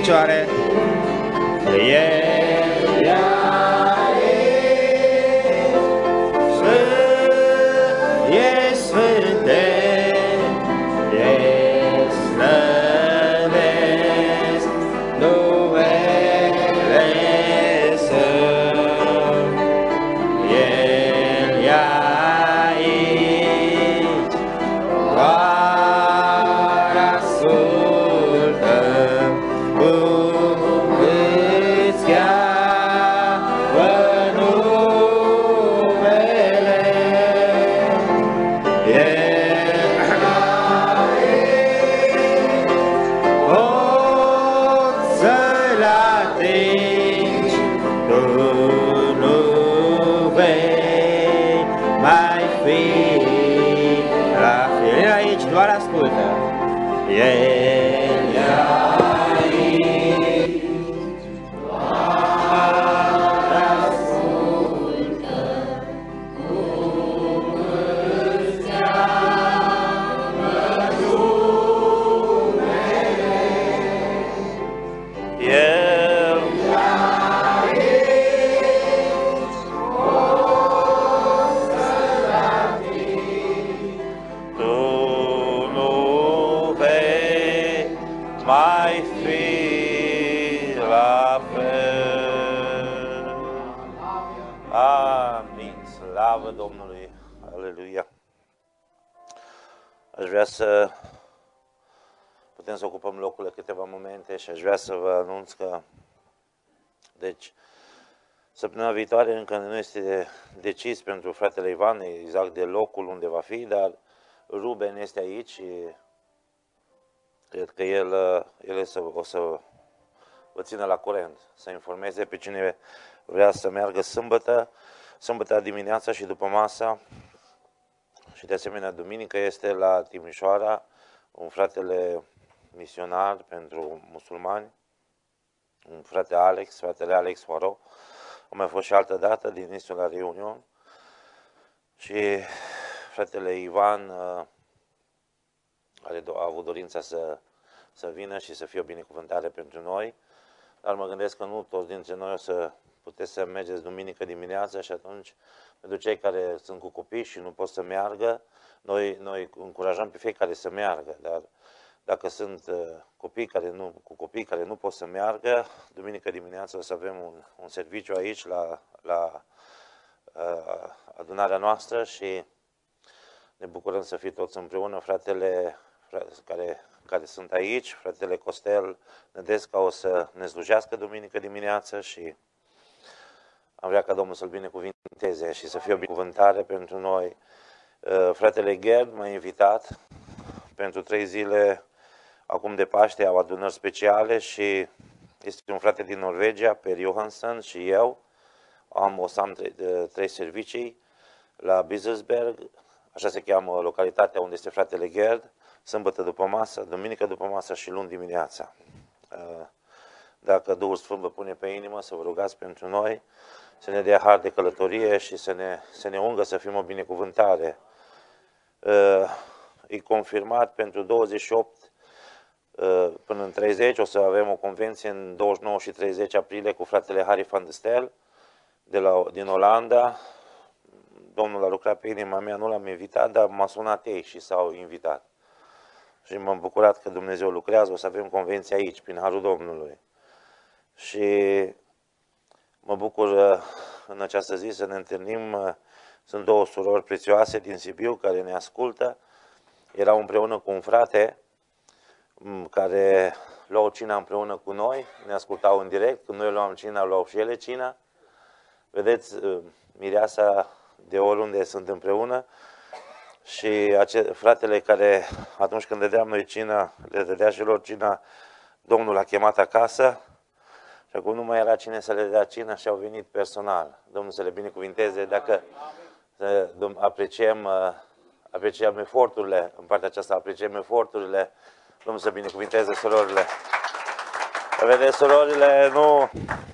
picioare. Să putem să ocupăm locurile câteva momente și aș vrea să vă anunț că, deci, săptămâna viitoare încă nu este decis pentru fratele Ivan exact de locul unde va fi, dar Ruben este aici și cred că el o să vă țină la curent, să informeze pe cine vrea să meargă sâmbătă dimineața și după masa. Și de asemenea, duminică este la Timișoara un fratele misionar pentru musulmani, un fratele Alex Faro. A mai fost și altă dată din insula Reunion. Și fratele Ivan a avut dorința să vină și să fie o binecuvântare pentru noi. Dar mă gândesc că nu toți dintre noi o să puteți să mergeți duminică dimineața și atunci, pentru cei care sunt cu copii și nu pot să meargă, noi încurajăm pe fiecare să meargă, dar dacă sunt copii care nu pot să meargă, duminică dimineața o să avem un serviciu aici la adunarea noastră și ne bucurăm să fim toți împreună. Fratele care sunt aici, fratele Costel Nădesca o să ne slujească duminică dimineață și am vrea ca Domnul să-l binecuvinteze și să fie o binecuvântare pentru noi. Fratele Gerd m-a invitat pentru 3 zile acum de Paște, au adunări speciale și este un frate din Norvegia, Per Johansson, și eu. O să am 3 servicii la Bizersberg, așa se cheamă localitatea unde este fratele Gerd, sâmbătă după masă, duminică după masă și luni dimineața. Dacă Duhul Sfânt vă pune pe inimă, să vă rugați pentru noi, să ne dea har de călătorie și să ne ungă să fim o binecuvântare. E confirmat pentru 28 până în 30, o să avem o convenție în 29 și 30 aprilie cu fratele Harry van der Stel din Olanda. Domnul a lucrat pe inima mea, nu l-am invitat, dar m-a sunat ei și s-au invitat. Și m-am bucurat că Dumnezeu lucrează, o să avem convenție aici, prin harul Domnului. Și mă bucur în această zi să ne întâlnim. Sunt 2 surori prețioase din Sibiu care ne ascultă. Erau împreună cu un frate care luau cina împreună cu noi, ne ascultau în direct. Când noi luam cina, luau și ele cina. Vedeți, mireasa de oriunde sunt împreună. Și fratele care atunci când dădeam noi cina, le dădea și lor cina, Domnul l-a chemat acasă. Și acum nu mai era cine să le dea cina și au venit personal. Domnul să le binecuvinteze. Dacă apreciem eforturile, în partea aceasta apreciem eforturile, Domnul să binecuvinteze surorile. Vedeți, surorile, nu,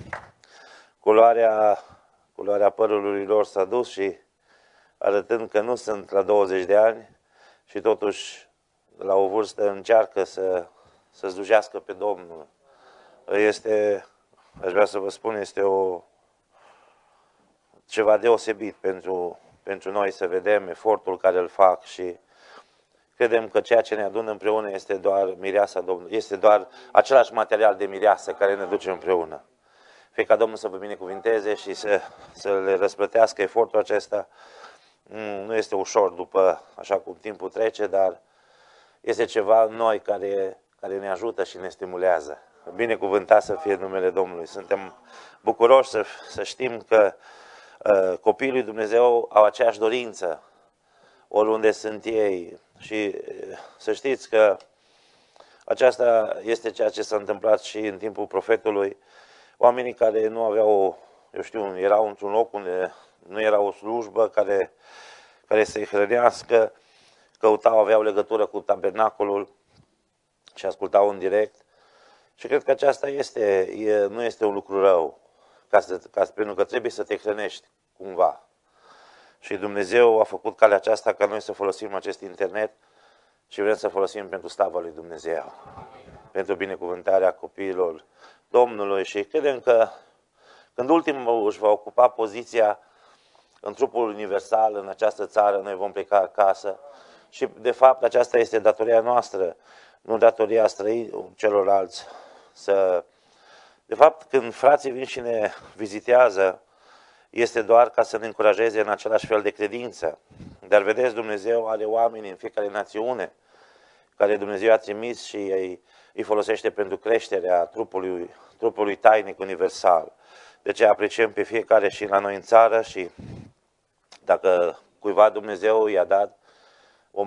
culoarea părului lor s-a dus și arătând că nu sunt la 20 de ani și totuși la o vârstă încearcă să slujească pe Domnul. aș vrea să vă spun, este ceva deosebit pentru noi să vedem efortul care îl fac și credem că ceea ce ne adună împreună este doar mireasa Domnului, este doar același material de mireasă care ne duce împreună. Fie ca Domnul să vă binecuvinteze și să le răsplătească efortul acesta. Nu este ușor așa cum timpul trece, dar este ceva în noi care ne ajută și ne stimulează. Binecuvântat să fie numele Domnului. Suntem bucuroși să știm că copiii lui Dumnezeu au aceeași dorință oriunde sunt ei. Și să știți că aceasta este ceea ce s-a întâmplat și în timpul profetului. Oamenii care nu aveau, erau într-un loc unde nu era o slujbă care să-i hrănească, aveau legătură cu tabernacolul și ascultau în direct. Și cred că aceasta nu este un lucru rău, pentru că trebuie să te hrănești cumva. Și Dumnezeu a făcut calea aceasta ca noi să folosim acest internet și vrem să folosim pentru slava lui Dumnezeu, pentru binecuvântarea copiilor Domnului. Și credem că când ultimul își va ocupa poziția în trupul universal, în această țară, noi vom pleca acasă. Și de fapt aceasta este datoria noastră, nu datoria celorlalți. De fapt, când frații vin și ne vizitează, este doar ca să ne încurajeze în același fel de credință. Dar vedeți, Dumnezeu are oameni în fiecare națiune care Dumnezeu a trimis și îi folosește pentru creșterea trupului tainic universal. De aceea apreciem pe fiecare și la noi în țară și dacă cuiva Dumnezeu i-a dat o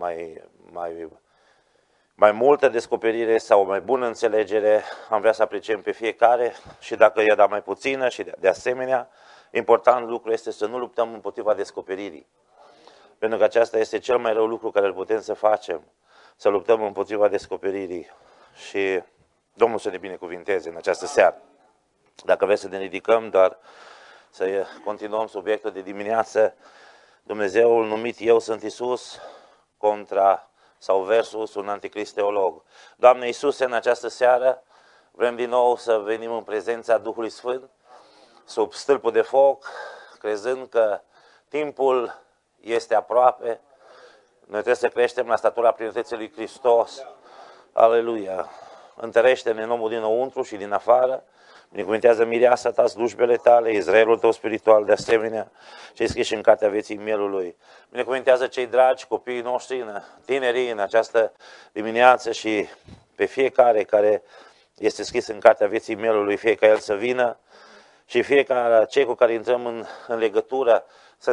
mai multă descoperire sau o mai bună înțelegere, am vrea să apreciem pe fiecare și dacă i-a dat mai puțină și de asemenea, important lucru este să nu luptăm împotriva descoperirii. Pentru că aceasta este cel mai rău lucru care îl putem să facem, să luptăm împotriva descoperirii. Și Domnul să ne binecuvinteze în această seară. Dacă vreți să ne ridicăm, doar să continuăm subiectul de dimineață, Dumnezeul numit Eu sunt Iisus sau versus un anticrist teolog. Doamne Iisuse, în această seară vrem din nou să venim în prezența Duhului Sfânt, sub stâlpul de foc, crezând că timpul este aproape. Noi trebuie să creștem la statura plinătății lui Hristos. Aleluia! Întărește-ne în omul dinăuntru și din afară. Binecuvintează mireasa ta, slujbele tale, Israelul tău spiritual de asemenea, cei scriși în cartea vieții mielului. Binecuvintează cei dragi, copiii noștri, tinerii în această dimineață și pe fiecare care este scris în cartea vieții mielului, fie ca el să vină și fie ca cei cu care intrăm în legătură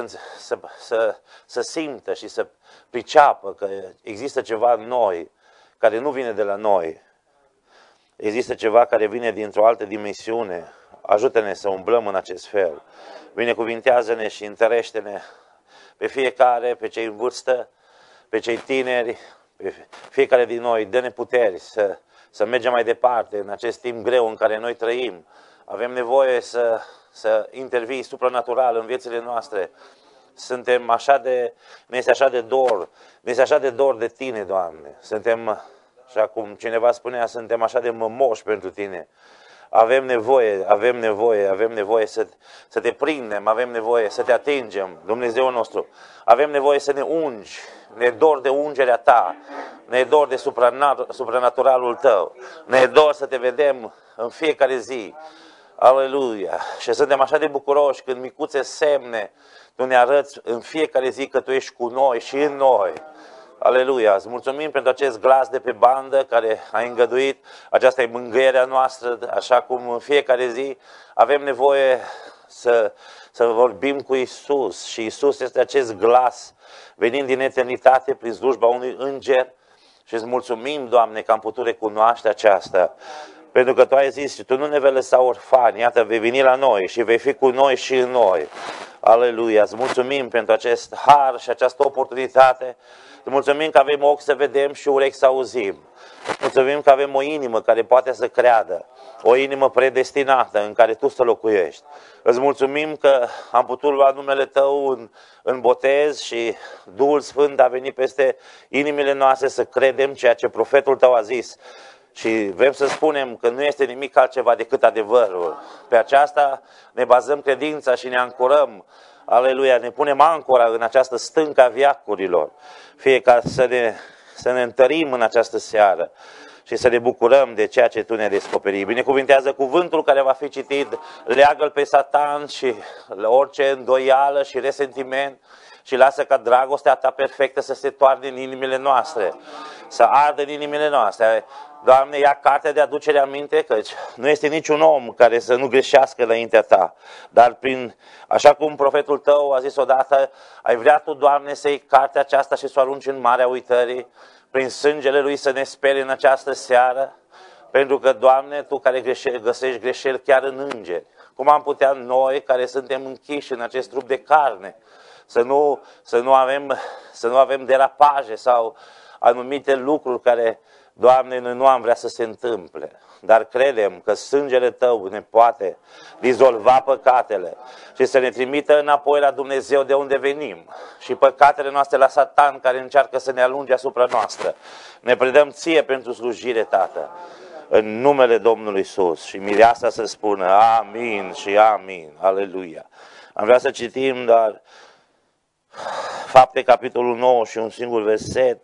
să simtă și să priceapă că există ceva în noi care nu vine de la noi. Există ceva care vine dintr-o altă dimensiune. Ajută-ne să umblăm în acest fel. Binecuvintează-ne și întărește-ne pe fiecare, pe cei în vârstă, pe cei tineri, pe fiecare din noi. Dă-ne puteri să mergem mai departe în acest timp greu în care noi trăim. Avem nevoie să intervii supranatural în viețile noastre. Ne este așa de dor de Tine, Doamne. Așa cum cineva spunea, suntem așa de mămoși pentru Tine. Avem nevoie să Te prindem, avem nevoie să Te atingem, Dumnezeu nostru. Avem nevoie să ne ungi, ne dor de ungerea Ta, ne dor de supranaturalul Tău, ne dor să Te vedem în fiecare zi. Aleluia! Și suntem așa de bucuroși când micuțe semne Tu ne arăți în fiecare zi că Tu ești cu noi și în noi. Aleluia! Îți mulțumim pentru acest glas de pe bandă care a îngăduit. Aceasta e mângâierea noastră, așa cum în fiecare zi avem nevoie să vorbim cu Iisus. Și Iisus este acest glas venind din eternitate prin slujba unui înger. Și îți mulțumim, Doamne, că am putut recunoaște aceasta. Pentru că Tu ai zis, Tu nu ne vei lăsa orfani, iată, vei veni la noi și vei fi cu noi și în noi. Aleluia! Îți mulțumim pentru acest har și această oportunitate. Îți mulțumim că avem ochi să vedem și urechi să auzim. Mulțumim că avem o inimă care poate să creadă, o inimă predestinată în care Tu să locuiești. Îți mulțumim că am putut lua numele Tău în botez și Duhul Sfânt a venit peste inimile noastre să credem ceea ce profetul Tău a zis. Și vrem să spunem că nu este nimic altceva decât adevărul. Pe aceasta ne bazăm credința și ne ancorăm. Aleluia, ne punem ancora în această stâncă a veacurilor. Fie ca să ne întărim în această seară și să ne bucurăm de ceea ce Tu ne-ai descoperit. Binecuvintează cuvântul care va fi citit, leagă-l pe Satan și orice îndoială și resentiment și lasă ca dragostea Ta perfectă să se toarne în inimile noastre, să ardă în inimile noastre. Doamne, ia cartea de aducere aminte, căci nu este niciun om care să nu greșească înaintea Ta. Dar așa cum profetul Tău a zis odată, ai vrea Tu, Doamne, să iei cartea aceasta și să o arunci în marea uitării, prin sângele Lui să ne speli în această seară, pentru că, Doamne, Tu care găsești greșeli chiar în îngeri, cum am putea noi, care suntem închiși în acest trup de carne, să nu avem derapaje sau anumite lucruri care, Doamne, noi nu am vrea să se întâmple. Dar credem că sângele Tău ne poate dizolva păcatele și să ne trimită înapoi la Dumnezeu de unde venim. Și păcatele noastre la Satan care încearcă să ne alunge asupra noastră. Ne predăm Ție pentru slujire, Tată, în numele Domnului Iisus. Și mireasa să spună amin și amin. Aleluia. Am vrea să citim doar Fapte, capitolul 9 și un singur verset,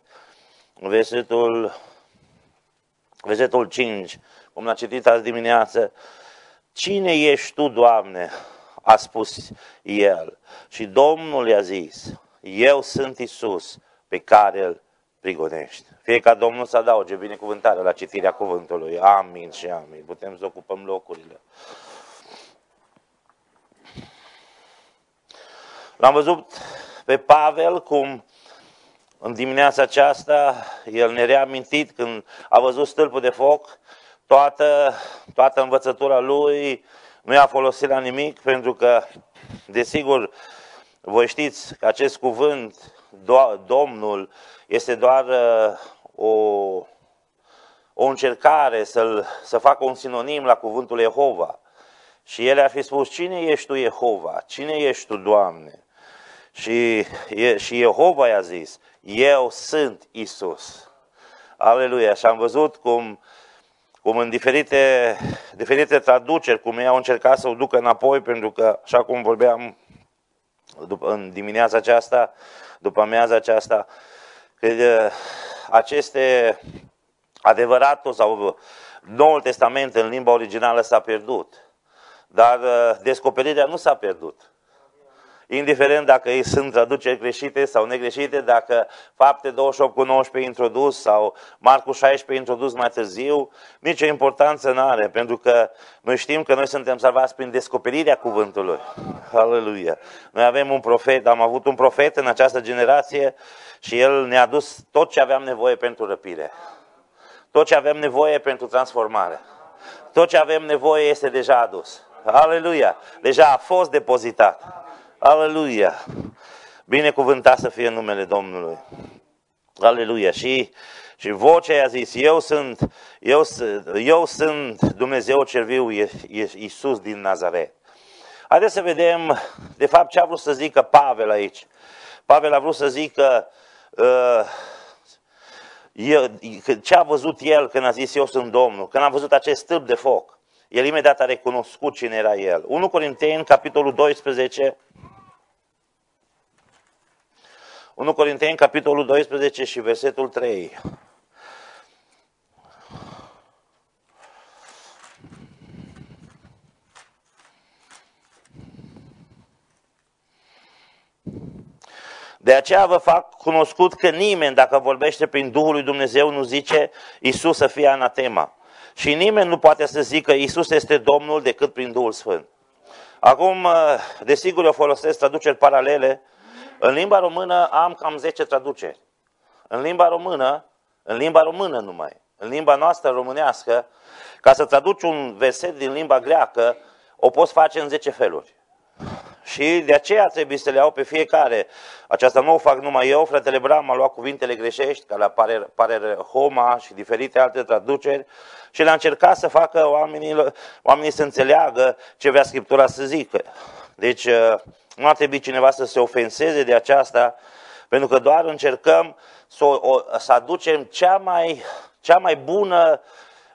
versetul 5, cum l-a citit azi dimineață. Cine ești Tu, Doamne? A spus el. Și Domnul i-a zis, eu sunt Iisus pe care îl prigonești. Fie ca Domnul să adauge binecuvântare la citirea cuvântului. Amin și amin. Putem să ocupăm locurile. L-am văzut pe Pavel cum în dimineața aceasta el ne reamintit când a văzut stâlpul de foc, toată învățătura lui nu i-a folosit la nimic, pentru că, desigur, voi știți că acest cuvânt, Domnul, este doar o încercare să facă un sinonim la cuvântul Jehova. Și el ar fi spus, cine ești Tu, Jehova? Cine ești Tu, Doamne? Și Jehova i-a zis, eu sunt Iisus. Aleluia! Și am văzut cum în diferite traduceri, cum ei au încercat să o ducă înapoi, pentru că, așa cum vorbeam în dimineața aceasta, după amiaza aceasta, că aceste adevăratul sau Noul Testament în limba originală s-a pierdut. Dar descoperirea nu s-a pierdut. Indiferent dacă ei sunt traduceri greșite sau negreșite, dacă Fapte 28:19 introdus sau Marcu 16 introdus mai târziu, nicio importanță nu are, pentru că noi știm că noi suntem salvați prin descoperirea cuvântului. Aleluia! Noi avem un profet, am avut un profet în această generație și el ne-a dus tot ce aveam nevoie pentru răpire. Tot ce avem nevoie pentru transformare. Tot ce avem nevoie este deja adus. Aleluia! Deja a fost depozitat. Aleluia! Binecuvântat să fie numele Domnului. Aleluia! Și vocea i-a zis, eu sunt Dumnezeu cel viu, Iisus din Nazaret. Haideți să vedem, de fapt, ce a vrut să zică Pavel aici. Pavel a vrut să zică ce a văzut el când a zis eu sunt Domnul, când a văzut acest stâlp de foc. El imediat a recunoscut cine era el. 1 Corinteni, capitolul 12, 1 Corinteni, capitolul 12 și versetul 3. De aceea vă fac cunoscut că nimeni, dacă vorbește prin Duhul lui Dumnezeu, nu zice Iisus să fie anatema. Și nimeni nu poate să zică Iisus este Domnul decât prin Duhul Sfânt. Acum, desigur, eu folosesc traduceri paralele. În limba română am cam 10 traduceri. În limba română numai. În limba noastră românească, ca să traduci un verset din limba greacă, o poți face în 10 feluri. Și de aceea trebuie să le iau pe fiecare. Aceasta nu o fac numai eu, fratele Bram a luat cuvintele greșești, ca la Parerhoma și diferite alte traduceri, și le-a încercat să facă oamenii să înțeleagă ce vrea Scriptura să zică. Deci nu ar trebui cineva să se ofenseze de aceasta, pentru că doar încercăm să aducem cea mai bună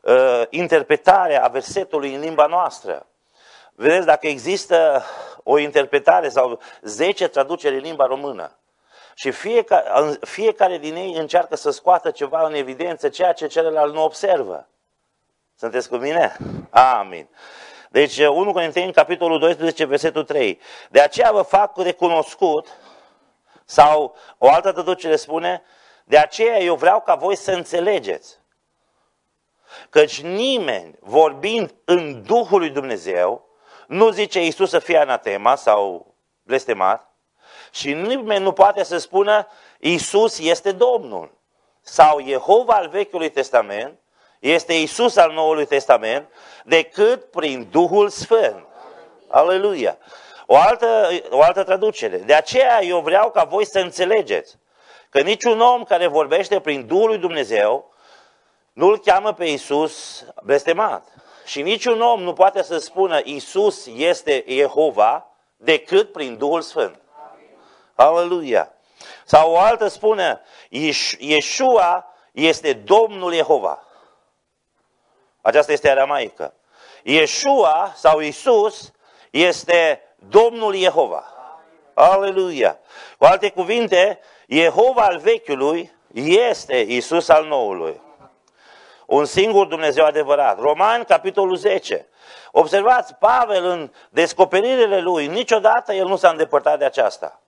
interpretare a versetului în limba noastră. Vedeți, dacă există o interpretare sau 10 traduceri în limba română și fiecare din ei încearcă să scoată ceva în evidență, ceea ce celălalt nu observă. Sunteți cu mine? Amin. Deci 1 Corinteni, capitolul 12, versetul 3. De aceea vă fac recunoscut, sau o altă traducere spune, de aceea eu vreau ca voi să înțelegeți. Căci nimeni, vorbind în Duhul lui Dumnezeu, nu zice Iisus să fie anatema sau blestemat, și nimeni nu poate să spună Iisus este Domnul. Sau Jehova al Vechiului Testament este Iisus al Noului Testament, decât prin Duhul Sfânt. Aleluia! O altă traducere. De aceea eu vreau ca voi să înțelegeți că niciun om care vorbește prin Duhul lui Dumnezeu nu-L cheamă pe Iisus blestemat. Și niciun om nu poate să spună Iisus este Jehova decât prin Duhul Sfânt. Aleluia! Sau o altă spune, Iesua este Domnul Jehova. Aceasta este aramaică. Iesua sau Iisus este Domnul Jehova. Aleluia! Cu alte cuvinte, Jehova al vechiului este Iisus al noului. Un singur Dumnezeu adevărat. Romani, capitolul 10. Observați, Pavel în descoperirile lui, niciodată el nu s-a îndepărtat de aceasta.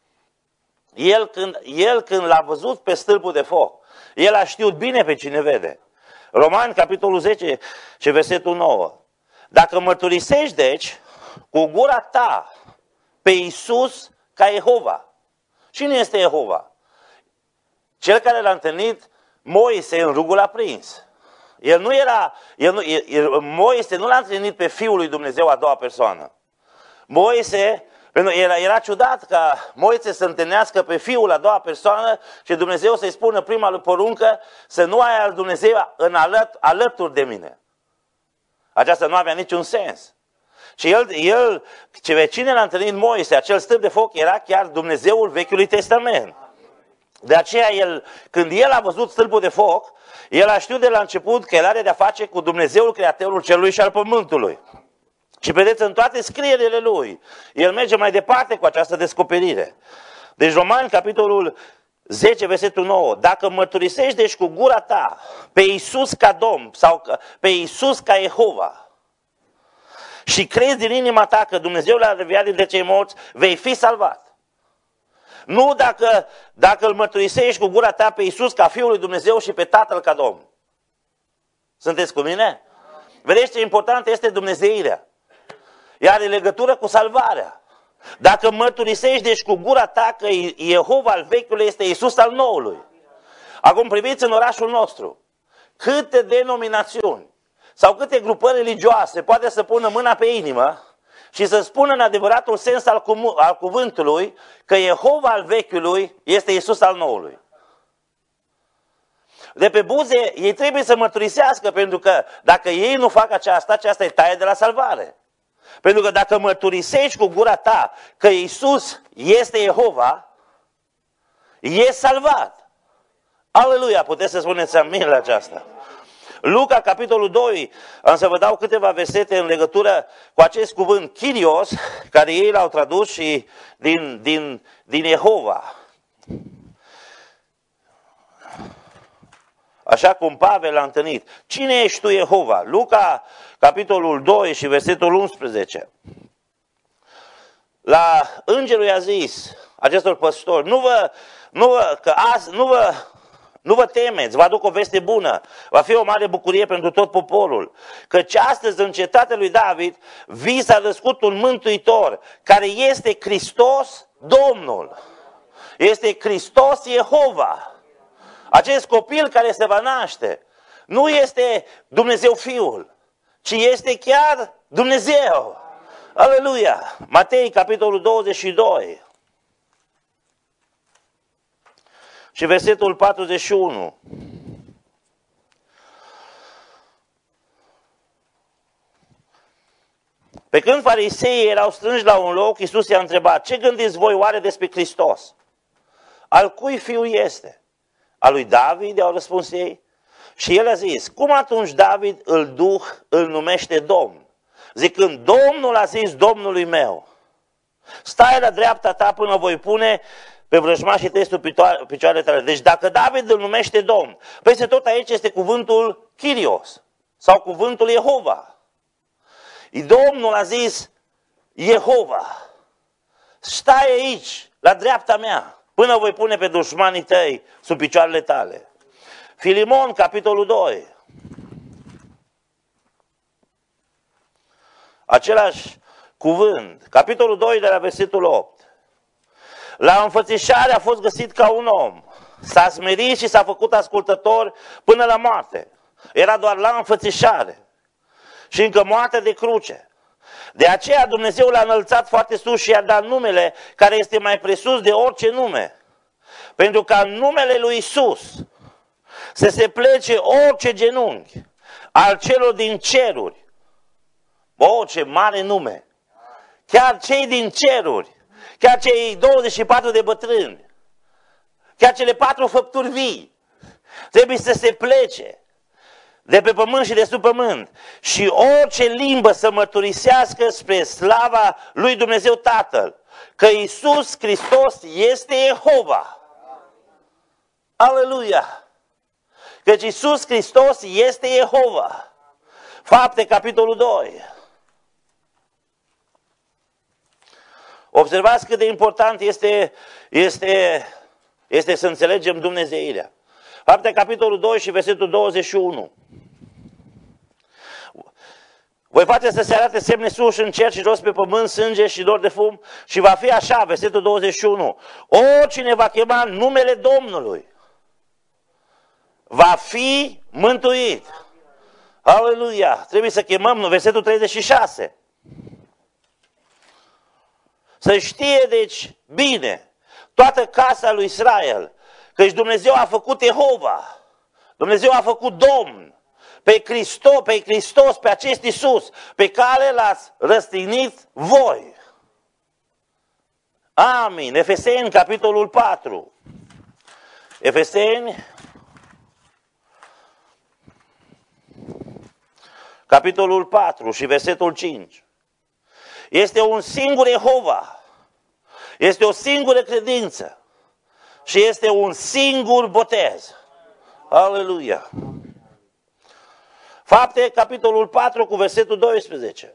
El când l-a văzut pe stâlpul de foc, el a știut bine pe cine vede. Romani, capitolul 10 și versetul 9. Dacă mărturisești, deci, cu gura ta pe Iisus ca Jehova. Cine este Jehova? Cel care l-a întâlnit Moise în rugul aprins. Moise nu l-a întâlnit pe Fiul lui Dumnezeu a doua persoană. Era ciudat ca Moise să întâlnească pe Fiul a doua persoană și Dumnezeu să-i spună prima lui poruncă să nu ai al Dumnezeu alături de mine. Aceasta nu avea niciun sens. Și cine l-a întâlnit Moise, acel stâlp de foc, era chiar Dumnezeul Vechiului Testament. De aceea, când el a văzut stâlpul de foc, el a știut de la început că el are de-a face cu Dumnezeul Creatorul Cerului și al Pământului. Și vedeți, în toate scrierile lui, el merge mai departe cu această descoperire. Deci Romani, capitolul 10, versetul 9. Dacă mărturisești deci cu gura ta pe Iisus ca Domn sau pe Iisus ca Jehova și crezi din inima ta că Dumnezeu l-a înviat dintre cei morți, vei fi salvat. Nu dacă îl mărturisești cu gura ta pe Iisus ca Fiul lui Dumnezeu și pe Tatăl ca Domn. Sunteți cu mine? Vedeți ce important este dumnezeirea. Ea are legătură cu salvarea. Dacă mărturisești deci cu gura ta că Jehova al vechiului este Iisus al noului. Acum priviți în orașul nostru. Câte denominațiuni sau câte grupări religioase poate să pună mâna pe inimă și să spună în adevăratul sens al cuvântului că Jehova al vechiului este Iisus al noului. De pe buze ei trebuie să mărturisească, pentru că dacă ei nu fac aceasta e taie de la salvare. Pentru că dacă mărturisești cu gura ta că Iisus este Jehova, e salvat. Aleluia, puteți să spuneți amin la aceasta. Luca, capitolul 2, am să vă dau câteva versete în legătură cu acest cuvânt Kyrios, care ei l-au tradus și din Jehova. Așa cum Pavel l-a întâlnit. Cine ești tu, Jehova? Luca, capitolul 2 și versetul 11. La îngerul i-a zis acestor păstori, nu vă temeți, vă aduc o veste bună, va fi o mare bucurie pentru tot poporul, căci astăzi în cetatea lui David vi s-a născut un mântuitor, care este Hristos Domnul. Este Hristos Jehova. Acest copil care se va naște nu este Dumnezeu Fiul, ci este chiar Dumnezeu. Aleluia! Matei, capitolul 22 și versetul 41. Pe când fariseii erau strânși la un loc, Iisus i-a întrebat, ce gândiți voi oare despre Hristos? Al cui fiu este? Al lui David, i-au răspuns ei. Și el a zis, cum atunci David îl numește Domn? Zicând, Domnul a zis Domnului meu, stai la dreapta ta până voi pune pe vrăjmașii tăi sub picioarele tale. Deci dacă David îl numește Domn, peste tot aici este cuvântul Kyrios sau cuvântul Jehova. Domnul a zis Jehova, stai aici, la dreapta mea, până voi pune pe dușmanii tăi sub picioarele tale. Filimon, capitolul 2. Același cuvânt, capitolul 2 de la versetul 8. La înfățișare a fost găsit ca un om, s-a smerit și s-a făcut ascultător până la moarte. Era doar la înfățișare și încă moarte de cruce. De aceea Dumnezeu l-a înălțat foarte sus și i-a dat numele care este mai presus de orice nume. Pentru ca în numele lui Iisus să se plece orice genunchi al celor din ceruri. Ce mare nume! Chiar cei din ceruri, chiar cei 24 de bătrâni, chiar cele 4 făpturi vii, trebuie să se plece de pe pământ și de sub pământ și orice limbă să mărturisească spre slava lui Dumnezeu Tatăl că Iisus Hristos este Jehova. Aleluia! Căci Iisus Hristos este Jehova. Fapte, capitolul 2. Observați cât de important este să înțelegem dumnezeirea. Fapte, capitolul 2 și versetul 21. Voi face să se arate semne sus în cer și jos pe pământ, sânge și dor de fum și va fi așa, versetul 21. Oricine va chema numele Domnului va fi mântuit. Aleluia! Trebuie să chemăm versetul 36. Să știe, deci, bine, toată casa lui Israel, căci Dumnezeu a făcut Jehova, Dumnezeu a făcut Domn, pe Hristos, pe acest Iisus, pe care l-ați răstignit voi. Amin. Efeseni, capitolul 4. Efeseni, capitolul 4 și versetul 5. Este un singur Jehova, este o singură credință și este un singur botez. Aleluia! Fapte, capitolul 4 cu versetul 12.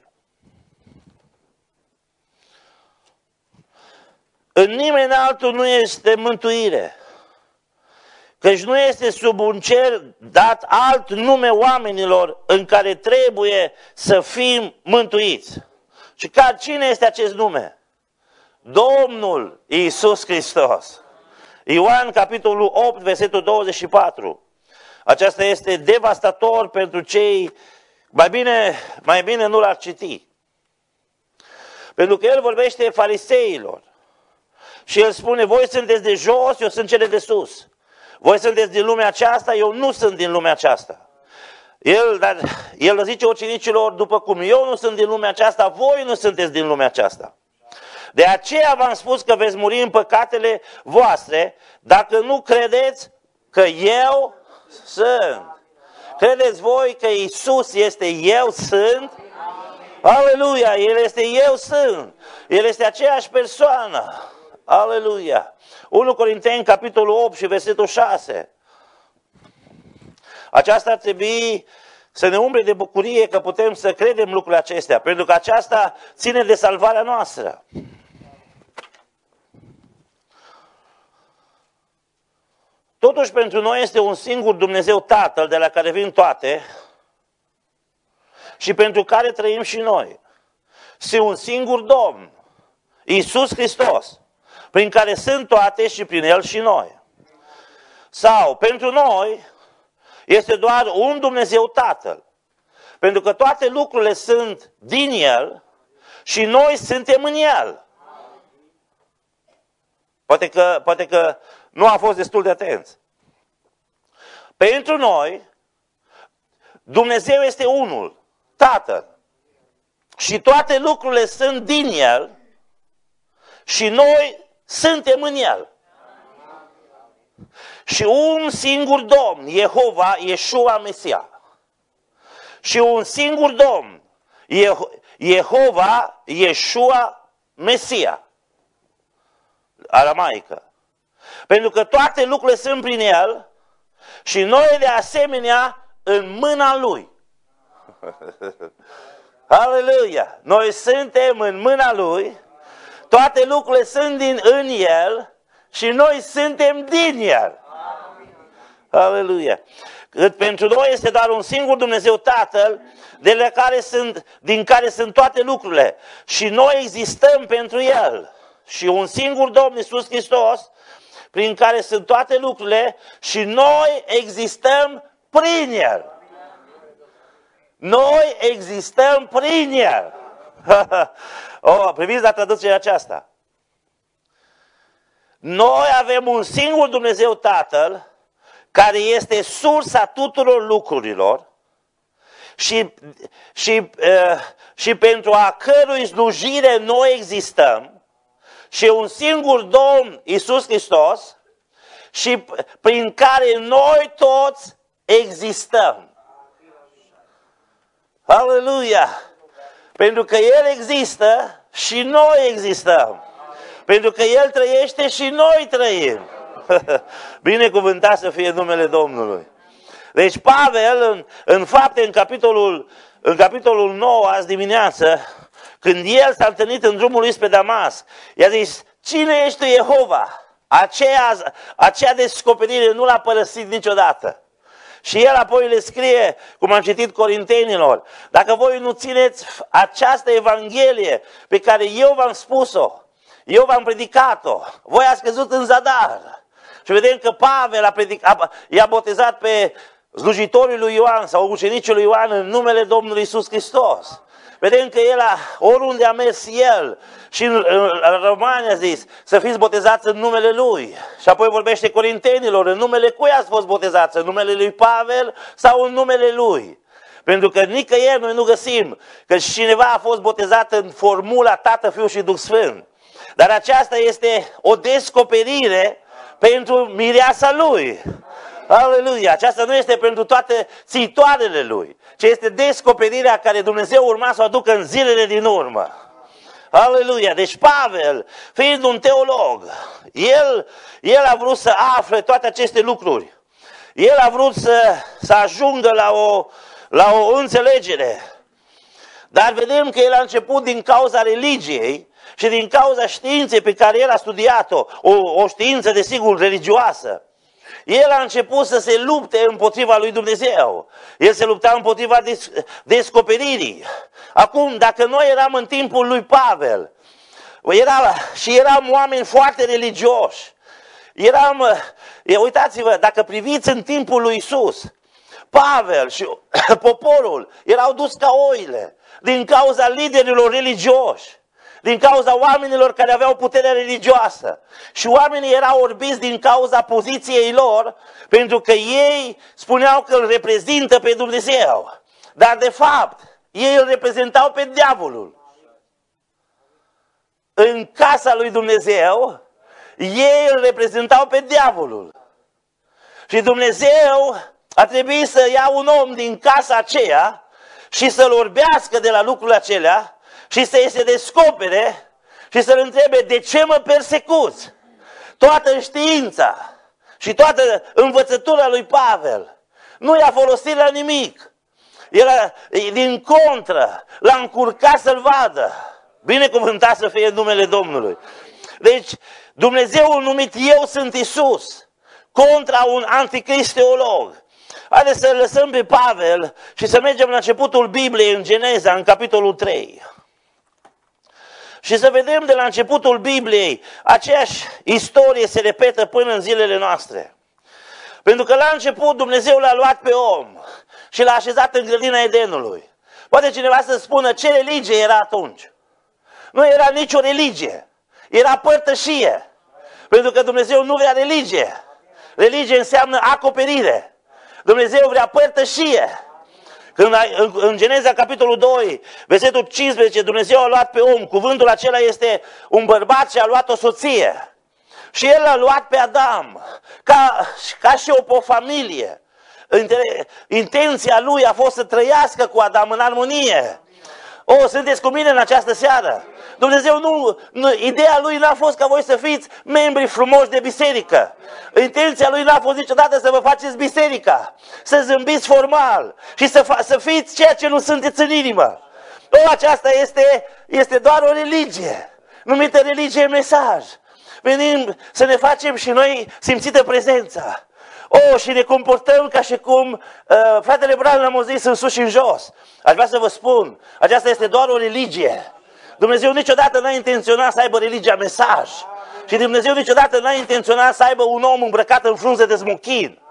În nimeni altul nu este mântuire, căci nu este sub un cer dat alt nume oamenilor în care trebuie să fim mântuiți. Și cine este acest nume? Domnul Iisus Hristos. Ioan, capitolul 8, versetul 24. Aceasta este devastator pentru cei, mai bine nu l-ar citi. Pentru că el vorbește fariseilor și el spune, voi sunteți de jos, eu sunt cele de sus. Voi sunteți din lumea aceasta, eu nu sunt din lumea aceasta. El zice ucenicilor, după cum eu nu sunt din lumea aceasta, voi nu sunteți din lumea aceasta. De aceea v-am spus că veți muri în păcatele voastre dacă nu credeți că eu sunt. Credeți voi că Iisus este eu sunt? Aleluia! El este eu sunt. El este aceeași persoană. Aleluia! 1 Corinteni, capitolul 8 și versetul 6. Aceasta ar trebui să ne umble de bucurie că putem să credem lucrurile acestea, pentru că aceasta ține de salvarea noastră. Totuși pentru noi este un singur Dumnezeu Tatăl de la care vin toate și pentru care trăim și noi. Și un singur Domn, Iisus Hristos, prin care sunt toate și prin El și noi. Sau pentru noi este doar un Dumnezeu Tatăl, pentru că toate lucrurile sunt din El și noi suntem în El. Poate că nu a fost destul de atenți. Pentru noi, Dumnezeu este unul, Tatăl. Și toate lucrurile sunt din El și noi suntem în El. și un singur Domn, Jehova, Iesua, Mesia. Și un singur Domn, Jehova, Iesua, Mesia. Aramaică. Pentru că toate lucrurile sunt prin El și noi de asemenea în mâna Lui. Aleluia! Noi suntem în mâna Lui, toate lucrurile sunt în El și noi suntem din El. Aleluia! Pentru noi este doar un singur Dumnezeu Tatăl, din care sunt toate lucrurile. Și noi existăm pentru El. Și un singur Domn Iisus Hristos, prin care sunt toate lucrurile și noi existăm prin El. Noi existăm prin El. Priviți la traducerea aceasta. Noi avem un singur Dumnezeu Tatăl, care este sursa tuturor lucrurilor și pentru a cărui slujire noi existăm, și un singur Domn Iisus Hristos și prin care noi toți existăm. Aleluia! Pentru că El există și noi existăm. Pentru că El trăiește și noi trăim. Binecuvântat să fie numele Domnului. Deci Pavel, în Fapte, în capitolul 9, azi dimineață, când el s-a întâlnit în drumul lui spre Damasc, i-a zis, cine ești tu, Jehova? Acea descoperire nu l-a părăsit niciodată. Și el apoi le scrie, cum am citit Corintenilor, dacă voi nu țineți această Evanghelie pe care eu v-am spus-o, eu v-am predicat-o, voi ați căzut în zadar. Și vedem că Pavel i-a botezat pe slujitorii lui Ioan sau ucenicii lui Ioan în numele Domnului Iisus Hristos. Vedem că oriunde a mers el, și în Romani a zis, să fiți botezați în numele Lui. Și apoi vorbește Corintenilor, în numele cui ați fost botezați? În numele lui Pavel sau în numele Lui? Pentru că nicăieri noi nu găsim că cineva a fost botezat în formula Tată, Fiu și Duh Sfânt. Dar aceasta este o descoperire pentru mireasa Lui. Aleluia! Aceasta nu este pentru toate țitoarele Lui, ci este descoperirea care Dumnezeu urma să o aducă în zilele din urmă. Aleluia! Deci Pavel, fiind un teolog, el a vrut să afle toate aceste lucruri. El a vrut să ajungă la o înțelegere. Dar vedem că el a început din cauza religiei și din cauza științei pe care el a studiat-o, o știință desigur religioasă. El a început să se lupte împotriva lui Dumnezeu. El se lupta împotriva descoperirii. Acum, dacă noi eram în timpul lui Pavel, eram oameni foarte religioși, uitați-vă, dacă priviți în timpul lui Iisus, Pavel și poporul erau dus ca oile din cauza liderilor religioși, din cauza oamenilor care aveau puterea religioasă. Și oamenii erau orbiți din cauza poziției lor, pentru că ei spuneau că îl reprezintă pe Dumnezeu. Dar de fapt, ei îl reprezentau pe diavolul. În casa lui Dumnezeu, ei îl reprezentau pe diavolul. Și Dumnezeu a trebuit să ia un om din casa aceea și să-l orbească de la lucrurile acelea și să-i se descopere și să-l întrebe, de ce mă persecuți? Toată știința și toată învățătura lui Pavel nu i-a folosit la nimic. Din contră, l-a încurcat să-l vadă. Binecuvântat să fie numele Domnului. Deci, Dumnezeul numit Eu sunt Iisus, contra un anticrist teolog. Haideți să lăsăm pe Pavel și să mergem la începutul Bibliei, în Geneza, în capitolul 3. Și să vedem de la începutul Bibliei, aceeași istorie se repetă până în zilele noastre. Pentru că la început Dumnezeu l-a luat pe om și l-a așezat în grădina Edenului. Poate cineva să spună ce religie era atunci. Nu era nicio religie, era părtășie. Pentru că Dumnezeu nu vrea religie. Religie înseamnă acoperire. Dumnezeu vrea părtășie. Când în Geneza, capitolul 2, versetul 15, Dumnezeu a luat pe om. Cuvântul acela este un bărbat și a luat o soție. Și El l-a luat pe Adam ca și o familie. Intenția Lui a fost să trăiască cu Adam în armonie. Sunteți cu mine în această seară? Dumnezeu ideea Lui n-a fost ca voi să fiți membri frumoși de biserică. Intenția Lui n-a fost niciodată să vă faceți biserica, să zâmbiți formal și să fiți ceea ce nu sunteți în inimă. Aceasta este doar o religie, numită religie mesaj. Venim să ne facem și noi simțită prezența. Și ne comportăm ca și cum fratele Branham a zis în sus și în jos. Aș vrea să vă spun, aceasta este doar o religie. Dumnezeu niciodată n-a intenționat să aibă religia mesaj. Și Dumnezeu niciodată n-a intenționat să aibă un om îmbrăcat în frunze de smochin.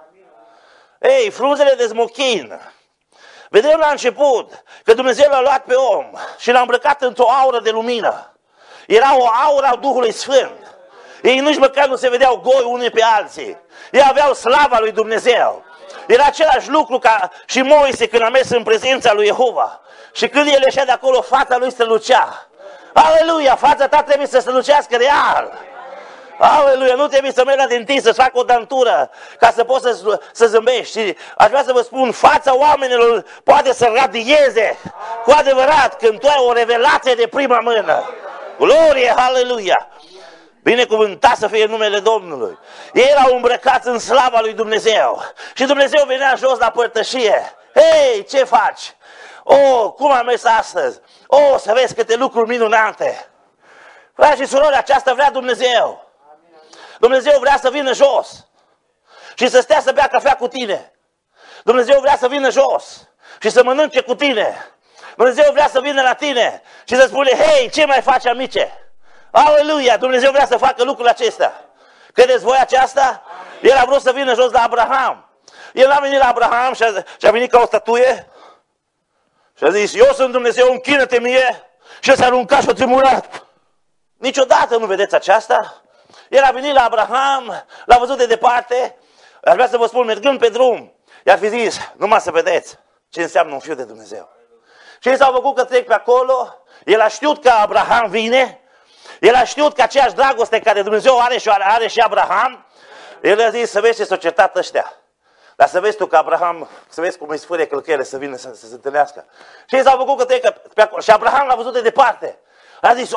Frunzele de smochin. Vedem la început că Dumnezeu l-a luat pe om și l-a îmbrăcat într-o aură de lumină. Era o aură a Duhului Sfânt. Ei nici măcar nu se vedeau goi unii pe alții. Ei aveau slava lui Dumnezeu. Era același lucru ca și Moise când a mers în prezența lui Jehova. Și când el ieșea de acolo, fața lui strălucea. Aleluia! Fața ta trebuie să strălucească real. Aleluia! Nu trebuie să mergi la dentist să-ți facă o dantură ca să poți să zâmbești. Și aș vrea să vă spun, fața oamenilor poate să radieze cu adevărat când tu ai o revelație de prima mână. Glorie! Aleluia! Binecuvântat să fie numele Domnului. Ei erau îmbrăcați în slava lui Dumnezeu. Și Dumnezeu venea jos la părtășie. Ce faci? Cum am mers astăzi? Să vezi câte lucruri minunate. Frați și surori, aceasta vrea Dumnezeu. Dumnezeu vrea să vină jos și să stea să bea cafea cu tine. Dumnezeu vrea să vină jos și să mănânce cu tine. Dumnezeu vrea să vină la tine și să spune, ce mai faci, amice? Aleluia! Dumnezeu vrea să facă lucrul acesta. Credeți voi aceasta? El a vrut să vină jos la Abraham. El a venit la Abraham și a venit ca o statuie și a zis, eu sunt Dumnezeu, închină-te mie, și el s-a aruncat și a tremurat. Niciodată nu vedeți aceasta? El a venit la Abraham, l-a văzut de departe, aș vrea să vă spun, mergând pe drum, i-ar fi zis, numai să vedeți ce înseamnă un fiu de Dumnezeu. Și ei s-au făcut că trec pe acolo, el a știut că Abraham vine, el a știut că aceeași dragoste care Dumnezeu are și Abraham, el a zis, să vezi ce s-au certat ăștia. Dar să vezi tu că Abraham, să vezi cum îi sfârie călcăile să vină să se întâlnească. Și ei s-au făcut că trec pe acolo. Și Abraham l-a văzut de departe. A zis,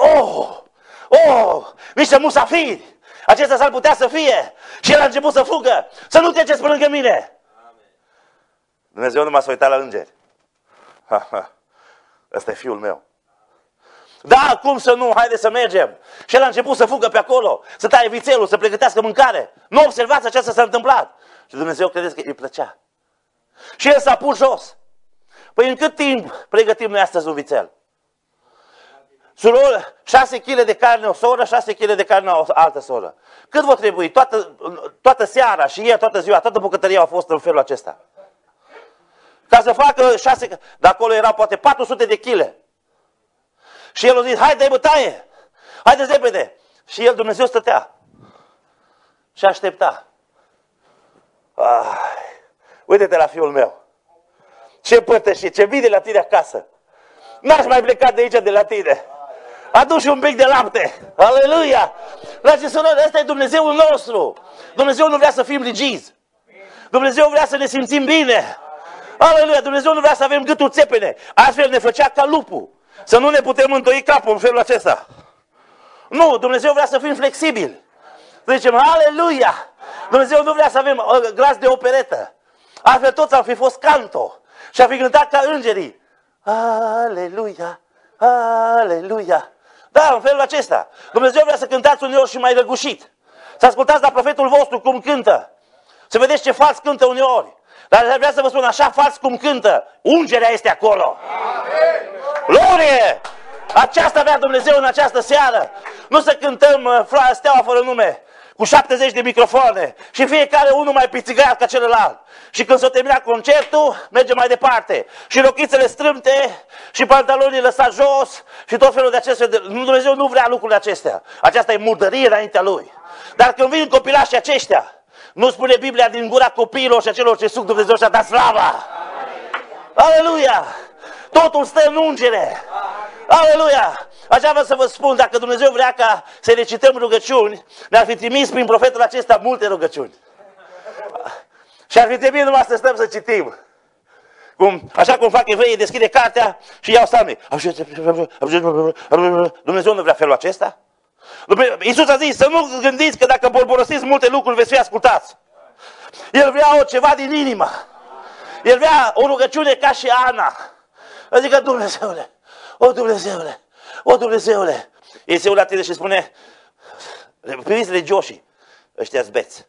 niște musafiri. Acesta s-ar putea să fie. Și el a început să fugă. Să nu treceți pe lângă mine. Amen. Dumnezeu nu m-a uitat la îngeri. Ăsta e fiul meu. Da, cum să nu? Haide să mergem. Și el a început să fugă pe acolo, să taie vițelul, să pregătească mâncare. Nu observați aceasta s-a întâmplat. Și Dumnezeu credeți că îi plăcea. Și el s-a pus jos. Păi în cât timp pregătim noi astăzi un vițel? Suror, 6 kg de carne o soră, 6 kg de carne o altă soră. Cât vă trebuie? Toată seara și ieri, toată ziua, toată bucătăria a fost în felul acesta. Ca să facă 6, de acolo erau poate 400 de kg. Și el a zis, haide bătaie, haideți repede. Și el, Dumnezeu, stătea și aștepta. Uite-te la fiul meu. Ce părtășie, ce vine la tine acasă. N-aș mai pleca de aici de la tine. Adu-și un pic de lapte. Aleluia! Dragi surori, ăsta e Dumnezeul nostru. Dumnezeu nu vrea să fim rigizi. Dumnezeu vrea să ne simțim bine. Aleluia! Dumnezeu nu vrea să avem gâtul țepene. Astfel ne făcea ca lupul. Să nu ne putem întoi capul în felul acesta. Nu, Dumnezeu vrea să fim flexibili. Să zicem, aleluia! Dumnezeu nu vrea să avem glas de operetă. Altfel toți am fi fost canto. Și am fi cântat ca îngerii. Aleluia! Aleluia! Da, în felul acesta. Dumnezeu vrea să cântați uneori și mai răgușit. Să ascultați la profetul vostru cum cântă. Să vedeți ce fals cântă uneori. Dar vrea să vă spun așa fals cum cântă. Ungerea este acolo. Glorie! Aceasta vrea Dumnezeu în această seară. Nu să cântăm Steaua fără nume cu 70 de microfoane și fiecare unul mai pițigat ca celălalt. Și când s-a terminat concertul, mergem mai departe. Și rochițele strâmte și pantalonii lăsați jos și tot felul de acestea. Dumnezeu nu vrea lucrurile acestea. Aceasta e murdărie înaintea Lui. Dar când vin copilașii aceștia, nu spune Biblia din gura copiilor și a celor ce suc Dumnezeu și-a dat slava. Aleluia! Totul stă în ungere. Aleluia! Așa vreau să vă spun, dacă Dumnezeu vrea ca să recităm rugăciuni, ne-ar fi trimis prin profetul acesta multe rugăciuni. Și ar fi trebuit numai să stăm să citim. Așa cum fac evreii, deschide cartea și iau psalmii. Dumnezeu nu vrea felul acesta? Iisus a zis să nu gândiți că dacă bolborosiți multe lucruri veți fi ascultați. El vrea o ceva din inimă. El vrea o rugăciune ca și Ana. Adică Dumnezeule, o Dumnezeule, o Dumnezeule. El se uită la tine și spune, priviți religioșii, ăștia-s beți.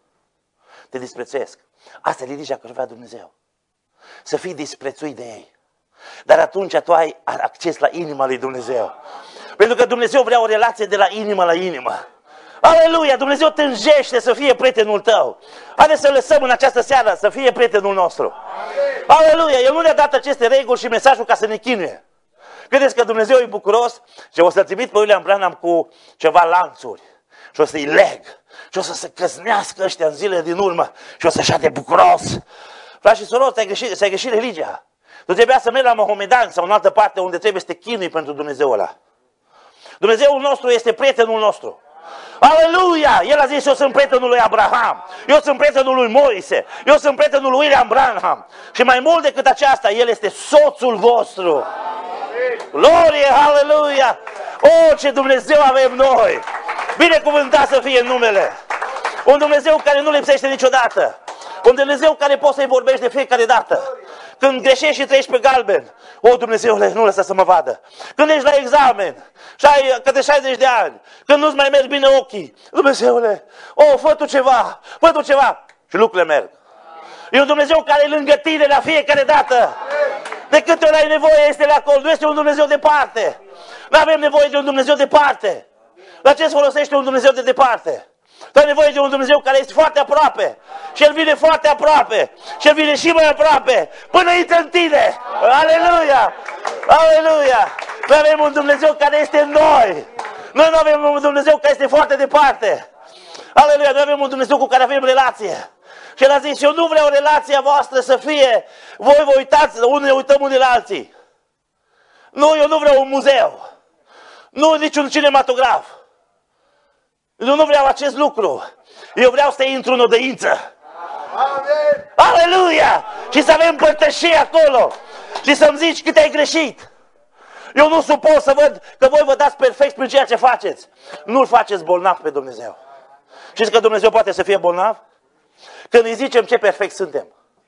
Te disprețuiesc. Asta e liniștea că vrea Dumnezeu. Să fii disprețuit de ei. Dar atunci tu ai acces la inima lui Dumnezeu. Pentru că Dumnezeu vrea o relație de la inimă la inimă. Aleluia! Dumnezeu tânjește să fie prietenul tău. Haideți să lăsăm în această seară să fie prietenul nostru. Aleluia! El nu ne-a dat aceste reguli și mesajul ca să ne chinuie. Credeți că Dumnezeu e bucuros? Și o să-l trimit pe William Branham cu ceva lanțuri. Și o să-i leg. Și o să se căsnească ăștia în zilele din urmă. Și o să-și de bucuros. Frați și sorori, ți-ai greșit religia. Tu trebuia să mergi la Mohamedan sau în altă parte unde trebuie să te chinui pentru Dumnezeul ăla. Dumnezeul nostru este prietenul nostru. Aleluia! El a zis, eu sunt prietenul lui Abraham, eu sunt prietenul lui Moise, eu sunt prietenul lui William Branham. Și mai mult decât aceasta, el este soțul vostru. Glorie, aleluia! O, ce Dumnezeu avem noi! Binecuvântat să fie numele! Un Dumnezeu care nu lipsește niciodată. Un Dumnezeu care poți să-i vorbești de fiecare dată. Când greșești și treci pe galben, o, Dumnezeule, nu lăsa să mă vadă. Când ești la examen, și ai câte 60 de ani, când nu-ți mai merg bine ochii, Dumnezeule, fă tu ceva, fă tu ceva. Și lucrurile merg. E un Dumnezeu care e lângă tine la fiecare dată. De câte ori ai nevoie, este la acolo, nu este un Dumnezeu departe. Nu avem nevoie de un Dumnezeu departe. La ce îți folosește un Dumnezeu de departe? Tu ai nevoie de un Dumnezeu care este foarte aproape. Și El vine foarte aproape. Și El vine și mai aproape. Până intră în tine. Aleluia! Aleluia! Noi avem un Dumnezeu care este în noi. Noi nu avem un Dumnezeu care este foarte departe. Aleluia! Noi avem un Dumnezeu cu care avem relație. Și El a zis, eu nu vreau relația voastră să fie, voi vă uitați, unde ne uităm unii la alții. Nu, eu nu vreau un muzeu. Nu niciun cinematograf. Eu nu vreau acest lucru. Eu vreau să intru în odăință. Amen. Aleluia! Și să avem părtășie acolo. Și să-mi zici cât ai greșit. Eu nu suport să văd că voi vă dați perfect prin ceea ce faceți. Nu-L faceți bolnav pe Dumnezeu. Știți că Dumnezeu poate să fie bolnav? Când îi zicem ce perfect suntem.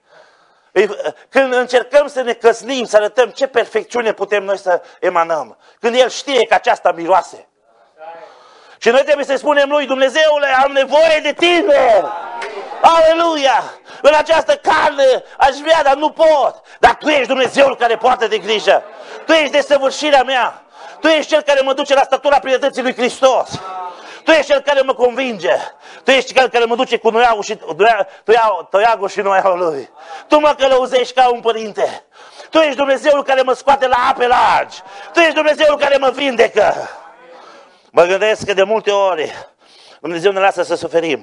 Când încercăm să ne căsnim, să arătăm ce perfecțiune putem noi să emanăm. Când El știe că aceasta miroase. Și noi trebuie să spunem lui, Dumnezeule, am nevoie de tine. Aleluia! În această carne aș vrea, dar nu pot. Dar tu ești Dumnezeul care poartă de grijă. Tu ești desăvârșirea mea. Tu ești Cel care mă duce la statura plinătății lui Hristos. Tu ești Cel care mă convinge. Tu ești Cel care mă duce cu toiagul și noiaul lui. Tu mă călăuzești ca un părinte. Tu ești Dumnezeul care mă scoate la ape largi. Tu ești Dumnezeul care mă vindecă. Mă gândesc că de multe ori Dumnezeu ne lasă să suferim.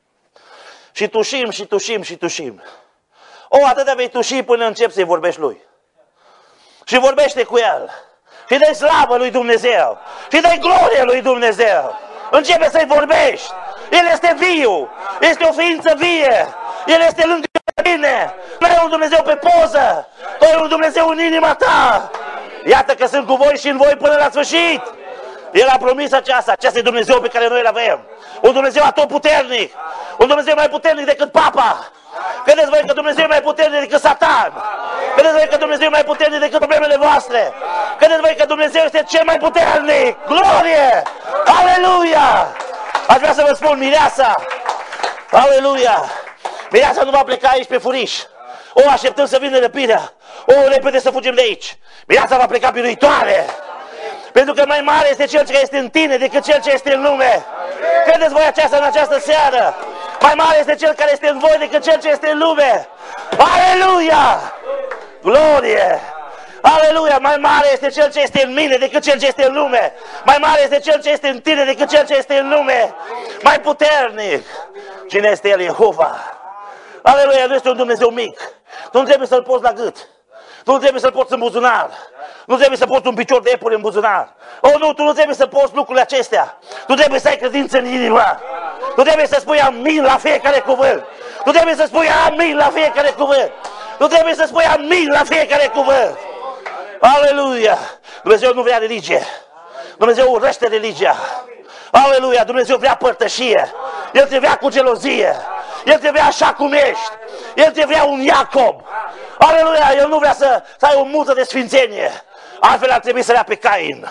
Și tușim, și tușim, și tușim. Atâta vei tuși până începi să-i vorbești lui. Și vorbește cu el. Și dai slavă lui Dumnezeu. Și dai glorie lui Dumnezeu. Începe să-i vorbești. El este viu. Este o ființă vie. El este lângă tine. Nu e un Dumnezeu pe poză. Tu ai un Dumnezeu în inima ta. Iată că sunt cu voi și în voi până la sfârșit. El a promis aceasta. Acesta e Dumnezeu pe care noi îl avem. Un Dumnezeu atotputernic. Un Dumnezeu mai puternic decât Papa. Credeți voi că Dumnezeu e mai puternic decât Satan? Credeți voi că Dumnezeu e mai puternic decât problemele voastre? Credeți voi că Dumnezeu este cel mai puternic? Glorie! Aleluia! Aș vrea să vă spun, mireasa! Aleluia! Mireasa nu va pleca aici pe furiș. Așteptăm să vină răpirea. Repede să fugim de aici. Mireasa va pleca biruitoare. Pentru că mai mare este Cel ce este în tine decât Cel ce este în lume. Credeți voi aceasta în această seară? Mai mare este Cel care este în voi decât Cel ce este în lume. Aleluia! Glorie! Aleluia! Mai mare este Cel ce este în mine decât Cel ce este în lume. Mai mare este Cel ce este în tine decât Cel ce este în lume. Mai puternic. Cine este El? Jehova. Aleluia! Nu este un Dumnezeu mic. Tu nu trebuie să-L poți la gât. Tu nu trebuie să-l porți în buzunar. Nu trebuie să porți un picior de iepure în buzunar. Oh, nu, tu nu trebuie să porți lucrurile acestea. Tu trebuie să ai credință în inimă. Tu trebuie să spui amin la fiecare cuvânt. Tu trebuie să spui amin la fiecare cuvânt. Tu trebuie să spui amin la fiecare cuvânt. Aleluia! Dumnezeu nu vrea religie. Dumnezeu urăște religia. Aleluia! Dumnezeu vrea părtășie. El te vrea cu gelozie. El te vrea așa cum ești. El te vrea un Iacob. Aleluia! El nu vrea să ai o multă de sfințenie. Altfel ar trebui să vrea pe Cain.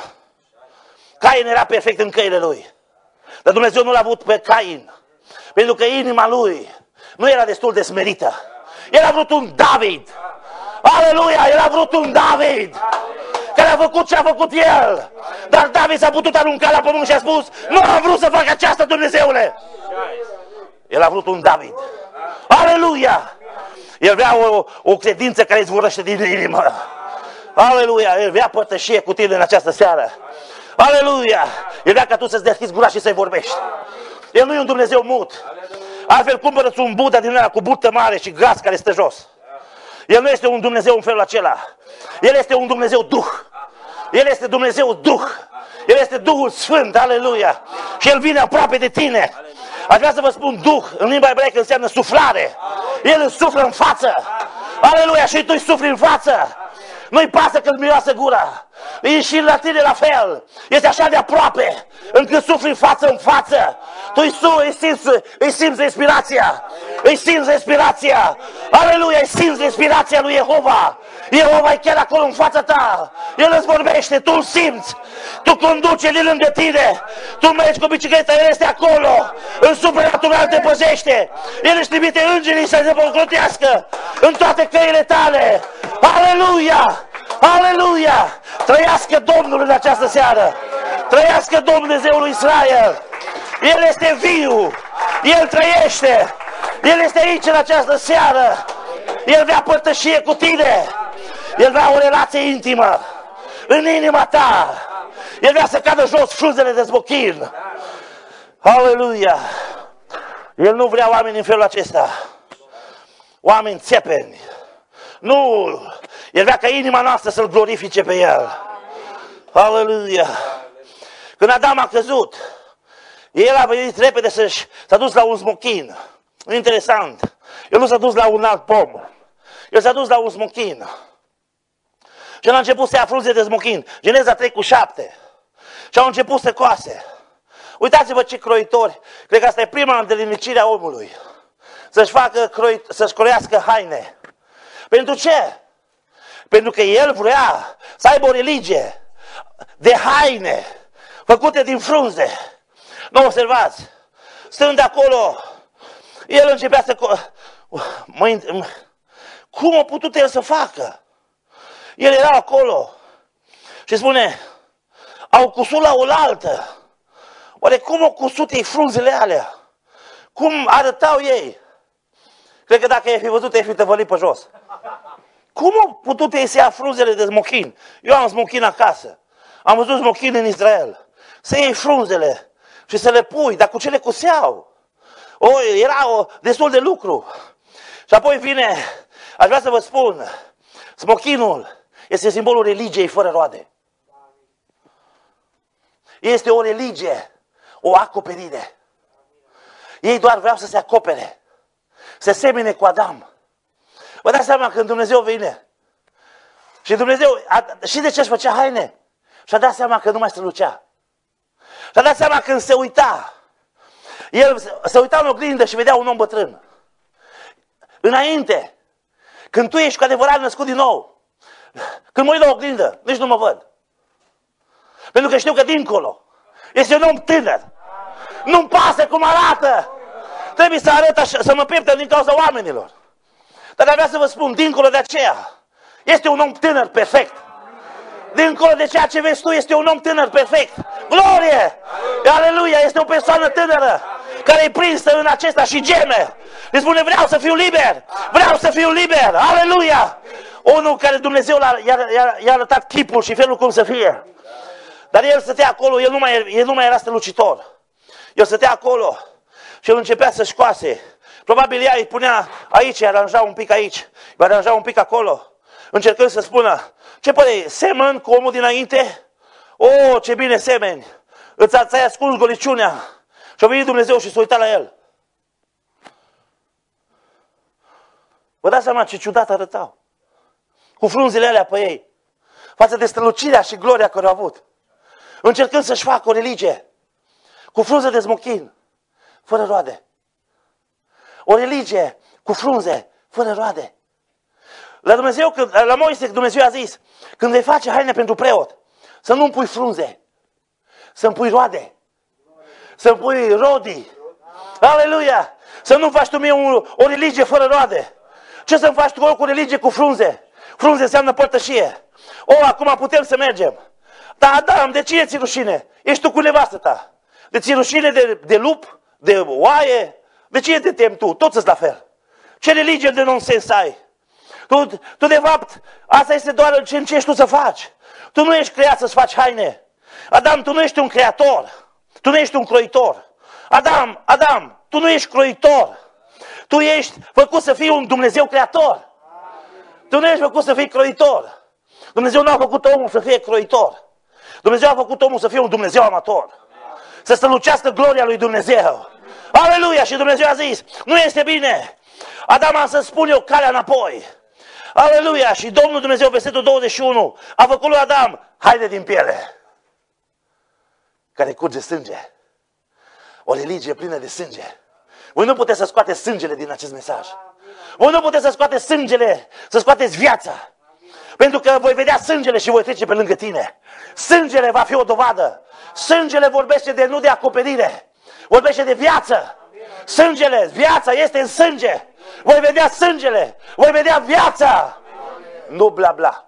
Cain era perfect în căile lui. Dar Dumnezeu nu l-a avut pe Cain. Pentru că inima lui nu era destul de smerită. El a vrut un David. Aleluia! El a vrut un David care a făcut ce a făcut el. Dar David s-a putut arunca la pământ și a spus: nu am vrut să fac aceasta, Dumnezeule. El a vrut un David. Aleluia! El vrea o credință care izvorăște din inimă. Aleluia! El vrea părtășie cu tine în această seară. Aleluia! El vrea ca tu să-ți deschizi gura și să-i vorbești. El nu e un Dumnezeu mut. Altfel cumpără-ți un Buddha din ăla cu burtă mare și gras care stă jos. El nu este un Dumnezeu în felul acela. El este un Dumnezeu Duh. El este Dumnezeu Duh. El este Duhul Sfânt, aleluia. Și El vine aproape de tine. Aș vrea să vă spun Duh, în limba ebraică înseamnă suflare. El îți suflă în față. Aleluia, și tu îi sufli în față. Nu-i pasă când miroase gura. E și la tine la fel. Este așa de aproape, încât sufli față în față. Tu îi simți respirația. Îi simți respirația. Aleluia, îi simți respirația lui Jehova. Jehova e chiar acolo în fața ta. El îți vorbește, tu îl simți. Tu conduci, el e lângă tine. Tu mergi cu bicicleta, el este acolo. În supranatural te păzește. El își trimite îngerii să te pocrotească în toate căile tale. Aleluia! Aleluia! Trăiască Domnul în această seară! Trăiască Dumnezeul lui Israel! El este viu! El trăiește! El este aici în această seară! El vrea părtășie cu tine! El vrea o relație intimă în inima ta! El vrea să cadă jos frunzele de smochin! Aleluia! El nu vrea oameni în felul acesta! Oameni țepeni! Nu! El vrea ca inima noastră să-L glorifice pe El. Aleluia! Când Adam a căzut, el a venit repede s-a dus la un smochin. Interesant. El nu s-a dus la un alt pom. El s-a dus la un smochin. Și el a început să ia frunze de smochin. Geneza 3:7. Și au început să coase. Uitați-vă ce croitori. Cred că asta e prima îndelimnicire a omului. Să-și croiască haine. Pentru ce? Pentru că el vrea să aibă o religie de haine făcute din frunze. Nu observați? Stând acolo, el începea să... Cum a putut el să facă? El era acolo și spune, au cusut la oaltă. Oare cum au cusut ei frunzele alea? Cum arătau ei? Cred că dacă ai fi văzut, ai fi tăvălit pe jos. Cum au putut ei să ia frunzele de smochin? Eu am smochin acasă. Am văzut smochin în Israel. Să iei frunzele și să le pui, dar cu ce le cuseau? Era destul de lucru. Și apoi vine, aș vrea să vă spun, smochinul este simbolul religiei fără roade. Este o religie, o acoperire. Ei doar vreau să se acopere, să semene cu Adam. Vă dați seama când Dumnezeu vine și Dumnezeu, și de ce își făcea haine? Și-a dat seama că nu mai strălucea. Și-a dat seama când se uita. El se uita în oglindă și vedea un om bătrân. Înainte, când tu ești cu adevărat născut din nou, când mă uit la oglindă, nici nu mă văd. Pentru că știu că dincolo este un om tânăr. Nu-mi pasă cum arată. Trebuie să arăt așa, să mă pieptă din cauza oamenilor. Dar vreau să vă spun, dincolo de aceea, este un om tânăr perfect. Dincolo de ceea ce vezi tu, este un om tânăr perfect. Glorie! Aleluia! Este o persoană tânără care e prinsă în acesta și geme. Îi spune, vreau să fiu liber! Vreau să fiu liber! Aleluia! Unul care Dumnezeu i-a arătat chipul și felul cum să fie. Dar el stătea acolo, el nu mai era strălucitor. El stătea acolo și el începea să-și coase. Probabil ea îi punea aici, îi aranja un pic aici, îi aranja un pic acolo. încercând să spună, ce părere, semăn cu omul dinainte? O, ce bine semeni! Ți-ai ascuns goliciunea. Și a venit Dumnezeu și s-a uitat la el. Vă dați seama ce ciudat arătau. Cu frunzele alea pe ei. Față de strălucirea și gloria care au avut. Încercând să-și facă o religie. Cu frunze de smochin. Fără roade. O religie cu frunze. Fără roade. La Moise Dumnezeu a zis, când vei face haine pentru preot, să nu-mi pui frunze. Să-mi pui roade. Să-mi pui rodii. Aleluia! Să nu faci tu mie o religie fără roade. Ce să-mi faci tu cu o religie cu frunze? Frunze înseamnă părtășie. Acum putem să mergem. Dar Adam, de cine ți rușine? Ești tu cu nevastă ta. De ți rușine de lup? De oaie? De cine te temi tu? Toți sunt la fel. Ce religie de nonsens ai? Tu de fapt, asta este doar ce încerci tu să faci. Tu nu ești creat să-ți faci haine. Adam, tu nu ești un creator. Tu nu ești un croitor. Adam, tu nu ești croitor. Tu ești făcut să fii un Dumnezeu creator. Tu nu ești făcut să fii croitor. Dumnezeu nu a făcut omul să fie croitor. Dumnezeu a făcut omul să fie un Dumnezeu amator. Să strălucească gloria lui Dumnezeu. Aleluia! Și Dumnezeu a zis, nu este bine. Adam, am să spun eu calea înapoi. Aleluia! Și Domnul Dumnezeu, versetul 21, a făcut lui Adam haine din piele, care curge sânge. O religie plină de sânge. Voi nu puteți să scoateți sângele din acest mesaj. Voi nu puteți să scoateți sângele, să scoateți viața. Pentru că voi vedea sângele și voi trece pe lângă tine. Sângele va fi o dovadă. Sângele vorbește nu de acoperire. Vorbește de viață. Sângele, viața este în sânge. Voi vedea sângele. Voi vedea viața. Nu bla bla.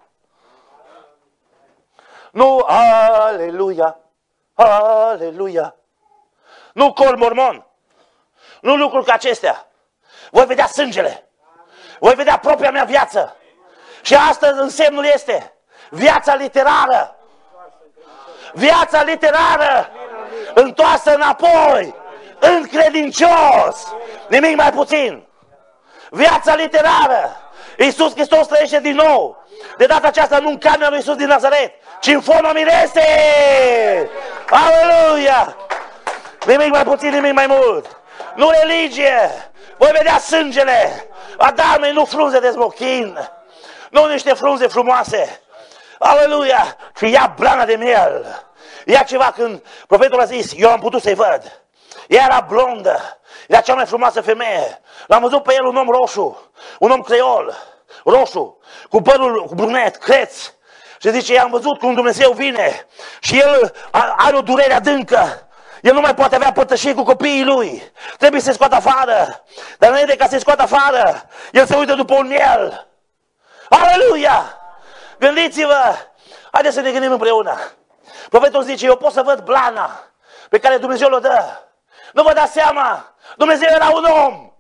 Nu aleluia. Aleluia. Nu cor mormon. Nu lucruri ca acestea. Voi vedea sângele. Voi vedea propria mea viață. Și astăzi însemnul este viața literară. Viața literară. Întoarsă înapoi. În credincios. Nimic mai puțin. Viața literară. Iisus Hristos trăiește din nou. De data aceasta nu în carnea lui Iisus din Nazaret, ci în forma miresei. Aleluia! Nimic mai puțin, nimic mai mult. Nu religie. Voi vedea sângele. Adamei, nu frunze de smochin. Nu niște frunze frumoase. Aleluia! Și ia blana de miel. Ia ceva când profetul a zis, eu am putut să-i văd. Ea era blondă. Era cea mai frumoasă femeie. L-am văzut pe el un om roșu. Un om creol. Roșu. Cu părul brunet, creț. Și zice, i-am văzut cum Dumnezeu vine. Și el are o durere adâncă. El nu mai poate avea părtășie cu copiii lui. Trebuie să se scoată afară. Dar înainte ca să se scoată afară, el se uită după un miel. Aleluia! Gândiți-vă! Haideți să ne gândim împreună. Profetul zice, eu pot să văd blana pe care Dumnezeu o dă. Nu vă dați seama? Dumnezeu era un om.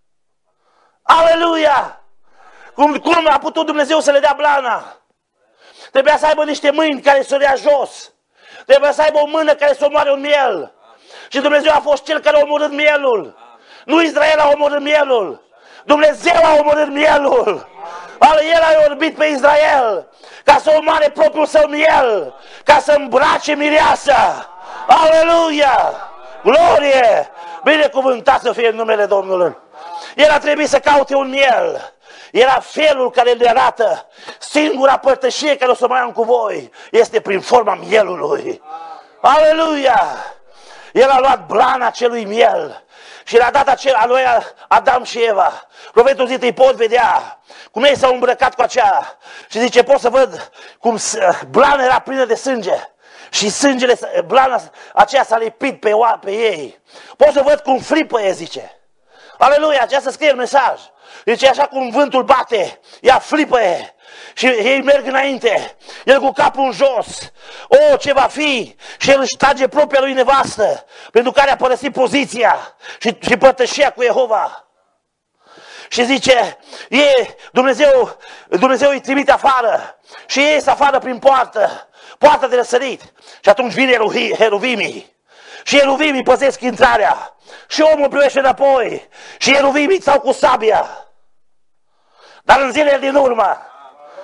Aleluia! Cum a putut Dumnezeu să le dea blana? Trebuia să aibă niște mâini care să o dea jos. Trebuia să aibă o mână care să omoare un miel. Și Dumnezeu a fost cel care a omorât mielul. Nu Israel a omorât mielul. Dumnezeu a omorât mielul. El a orbit pe Israel ca să omoare propriul său miel, ca să îmbrace mireasa. Aleluia! Glorie! Binecuvântat să fie în numele Domnului. El a trebuit să caute un miel. Era felul care le arată singura părtășie care o să mai am cu voi este prin forma mielului. Aleluia! El a luat blana acelui miel și l-a dat a lui Adam și Eva. Profetul zice, îi pot vedea cum ei s-au îmbrăcat cu aceea. Și zice, pot să văd cum blana era plină de sânge. Și sângele, blana aceea s-a lipit pe ei. Pot să văd cum fripă e, zice. Aleluia, aceasta scrie în mesaj. Deci așa cum vântul bate, ea flipăie și ei merg înainte, el cu capul în jos. Ce va fi? Și el își trage propria lui nevastă, pentru care a părăsit poziția și părtășia cu Jehova. Și zice, Dumnezeu îi trimite afară și ei ies afară prin poarta de răsărit. Și atunci vine heruvimii. Și heruvimii păzesc intrarea. Și omul privește înapoi. Și heruvimii stau cu sabia. Dar în zilele din urmă,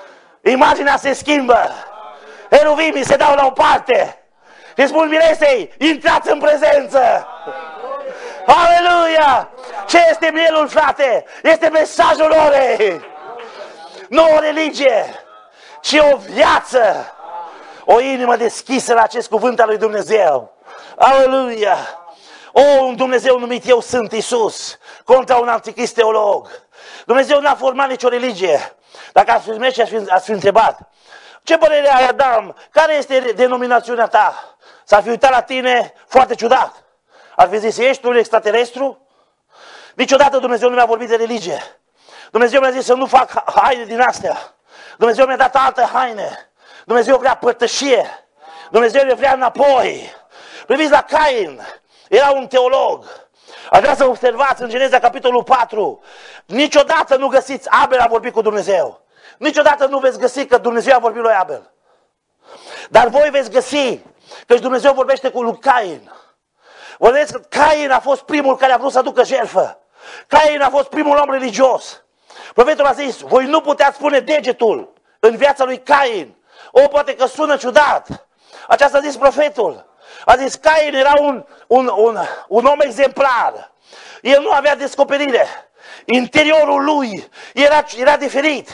Imaginea se schimbă. Heruvimii se dau la o parte. Și spun miresei, intrați în prezență. Aleluia! Ce este mielul, frate? Este mesajul orei. Nu o religie, ci o viață. O inimă deschisă la acest cuvânt al lui Dumnezeu. Aleluia! Un Dumnezeu numit Eu Sunt Iisus, contra un anticrist teolog. Dumnezeu n-a format nicio religie. Dacă ați fi mers și ați fi întrebat, ce părere ai, Adam? Care este denominațiunea ta? S-ar fi uitat la tine foarte ciudat. Ar fi zis, ești un extraterestru? Niciodată Dumnezeu nu mi-a vorbit de religie. Dumnezeu mi-a zis să nu fac haine din astea. Dumnezeu mi-a dat altă haine. Dumnezeu vrea părtășie. Dumnezeu le vrea înapoi. Priviți la Cain. Era un teolog. Aș vrea să observați în Geneza capitolul 4. Niciodată nu găsiți Abel a vorbit cu Dumnezeu. Niciodată nu veți găsi că Dumnezeu a vorbit lui Abel. Dar voi veți găsi că Dumnezeu vorbește cu lui Cain. Vedeți că Cain a fost primul care a vrut să aducă jertfă. Cain a fost primul om religios. Profetul a zis, voi nu puteți pune degetul în viața lui Cain. Poate că sună ciudat. Aceasta a zis profetul. A zis, Cain era un om exemplar. El nu avea descoperire. Interiorul lui era diferit.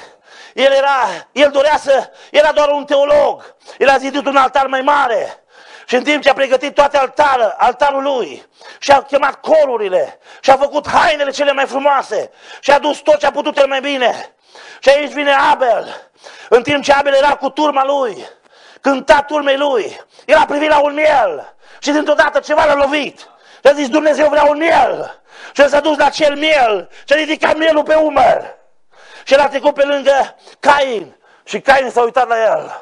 Era doar un teolog. El a zidit un altar mai mare. Și în timp ce a pregătit toate altarul lui, și-a chemat corurile, și-a făcut hainele cele mai frumoase, și-a dus tot ce a putut el mai bine. Și aici vine Abel. În timp ce Abel era cu turma lui, cânta turmei lui, el a privit la un miel și dintr-o dată ceva l-a lovit. Și a zis, Dumnezeu vrea un miel. Și el s-a dus la acel miel și a ridicat mielul pe umăr. Și el a trecut pe lângă Cain și Cain s-a uitat la el.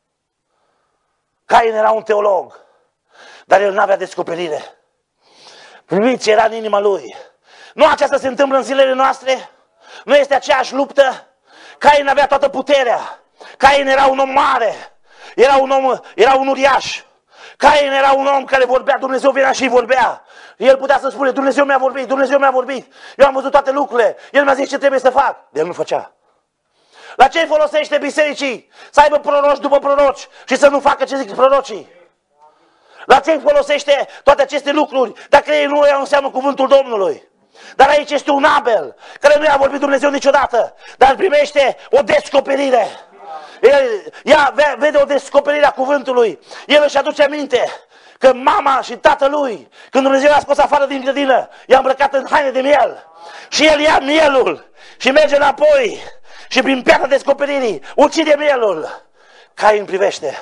Cain era un teolog, dar el nu avea descoperire. Priviți ce era în inima lui. Nu aceasta se întâmplă în zilele noastre? Nu este aceeași luptă? Cain avea toată puterea. Cain era un om mare. Era un uriaș. Cain era un om care vorbea, Dumnezeu venea și îi vorbea. El putea să spune, Dumnezeu mi-a vorbit, Dumnezeu mi-a vorbit. Eu am văzut toate lucrurile. El mi-a zis ce trebuie să fac. El nu făcea. La ce folosește bisericii? Să aibă proroci după proroci și să nu facă ce zic prorocii? La ce folosește toate aceste lucruri dacă ei nu iau în seamă cuvântul Domnului? Dar aici este un Abel care nu i-a vorbit Dumnezeu niciodată, dar primește o descoperire. El vede o descoperire a cuvântului. El își aduce aminte că mama și tatălui, când Dumnezeu i-a scos afară din grădină, i-a îmbrăcat în haine de miel. Și el ia mielul și merge înapoi și prin piatra descoperirii ucide mielul. Cain privește.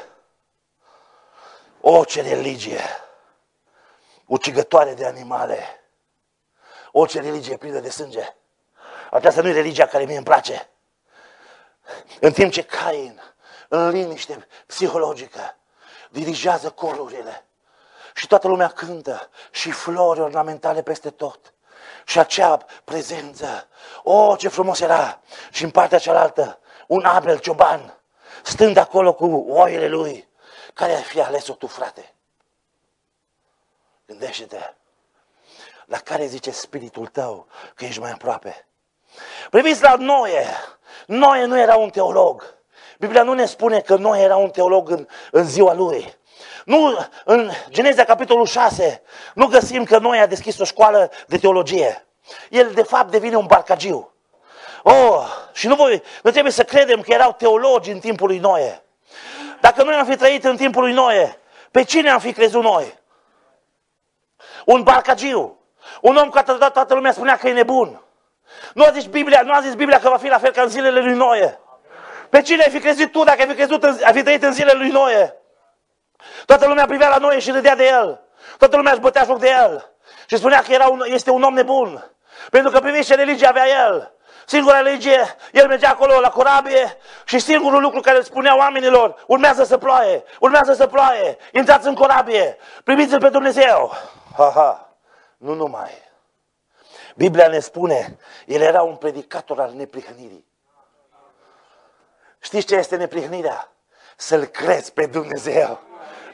O, ce religie ucigătoare de animale. O, ce religie plină de sânge. Aceasta nu e religia care mie îmi place. În timp ce Cain, în liniște psihologică, dirigează corurile și toată lumea cântă și flori ornamentale peste tot și acea prezență, ce frumos era! Și în partea cealaltă, un Abel cioban, stând acolo cu oile lui. Care ar fi ales-o tu, frate? Gândește-te, la care zice spiritul tău că ești mai aproape? Priviți la Noe. Noe nu era un teolog. Biblia nu ne spune că Noe era un teolog în ziua lui. Nu, în Geneza capitolul 6 nu găsim că Noe a deschis o școală de teologie. El de fapt devine un barcagiu. Și nu trebuie să credem că erau teologi în timpul lui Noe. Dacă noi am fi trăit în timpul lui Noe, pe cine am fi crezut noi? Un barcagiu. Un om care toată lumea spunea că e nebun. Nu a zis Biblia că va fi la fel ca în zilele lui Noe. Pe cine ai fi crezut tu dacă ai fi trăit în zilele lui Noe? Toată lumea privea la Noe și râdea de el. Toată lumea își bătea joc de el. Și spunea că este un om nebun. Pentru că priviți ce religie avea el. Singura religie, el mergea acolo la corabie și singurul lucru care îl spunea oamenilor, urmează să ploaie, urmează să ploaie, intrați în corabie, primiți-l pe Dumnezeu. Nu numai. Biblia ne spune, el era un predicator al neprihănirii. Știți ce este neprihănirea? Să-L crezi pe Dumnezeu.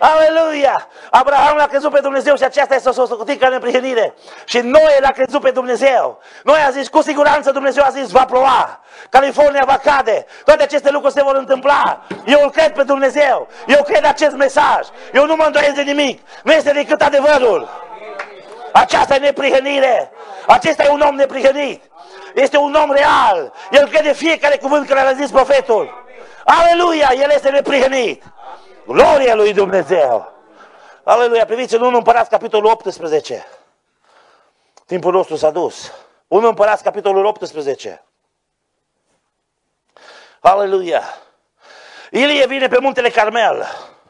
Aleluia! Abraham l-a crezut pe Dumnezeu și aceasta este o socotit ca neprihănire. Și Noe l-a crezut pe Dumnezeu. Noi a zis, cu siguranță Dumnezeu a zis, va ploua. California va cade. Toate aceste lucruri se vor întâmpla. Eu îl cred pe Dumnezeu. Eu cred acest mesaj. Eu nu mă îndoiesc de nimic. Nu este decât adevărul. Aceasta e neprihănire. Acesta e un om neprihănit. Este un om real. El crede fiecare cuvânt care l-a zis profetul. Aleluia! El este neprihănit. Gloria lui Dumnezeu! Aleluia! Priviți în 1 Împărați, capitolul 18. Timpul nostru s-a dus. 1 Împărați, capitolul 18. Aleluia! Ilie vine pe muntele Carmel.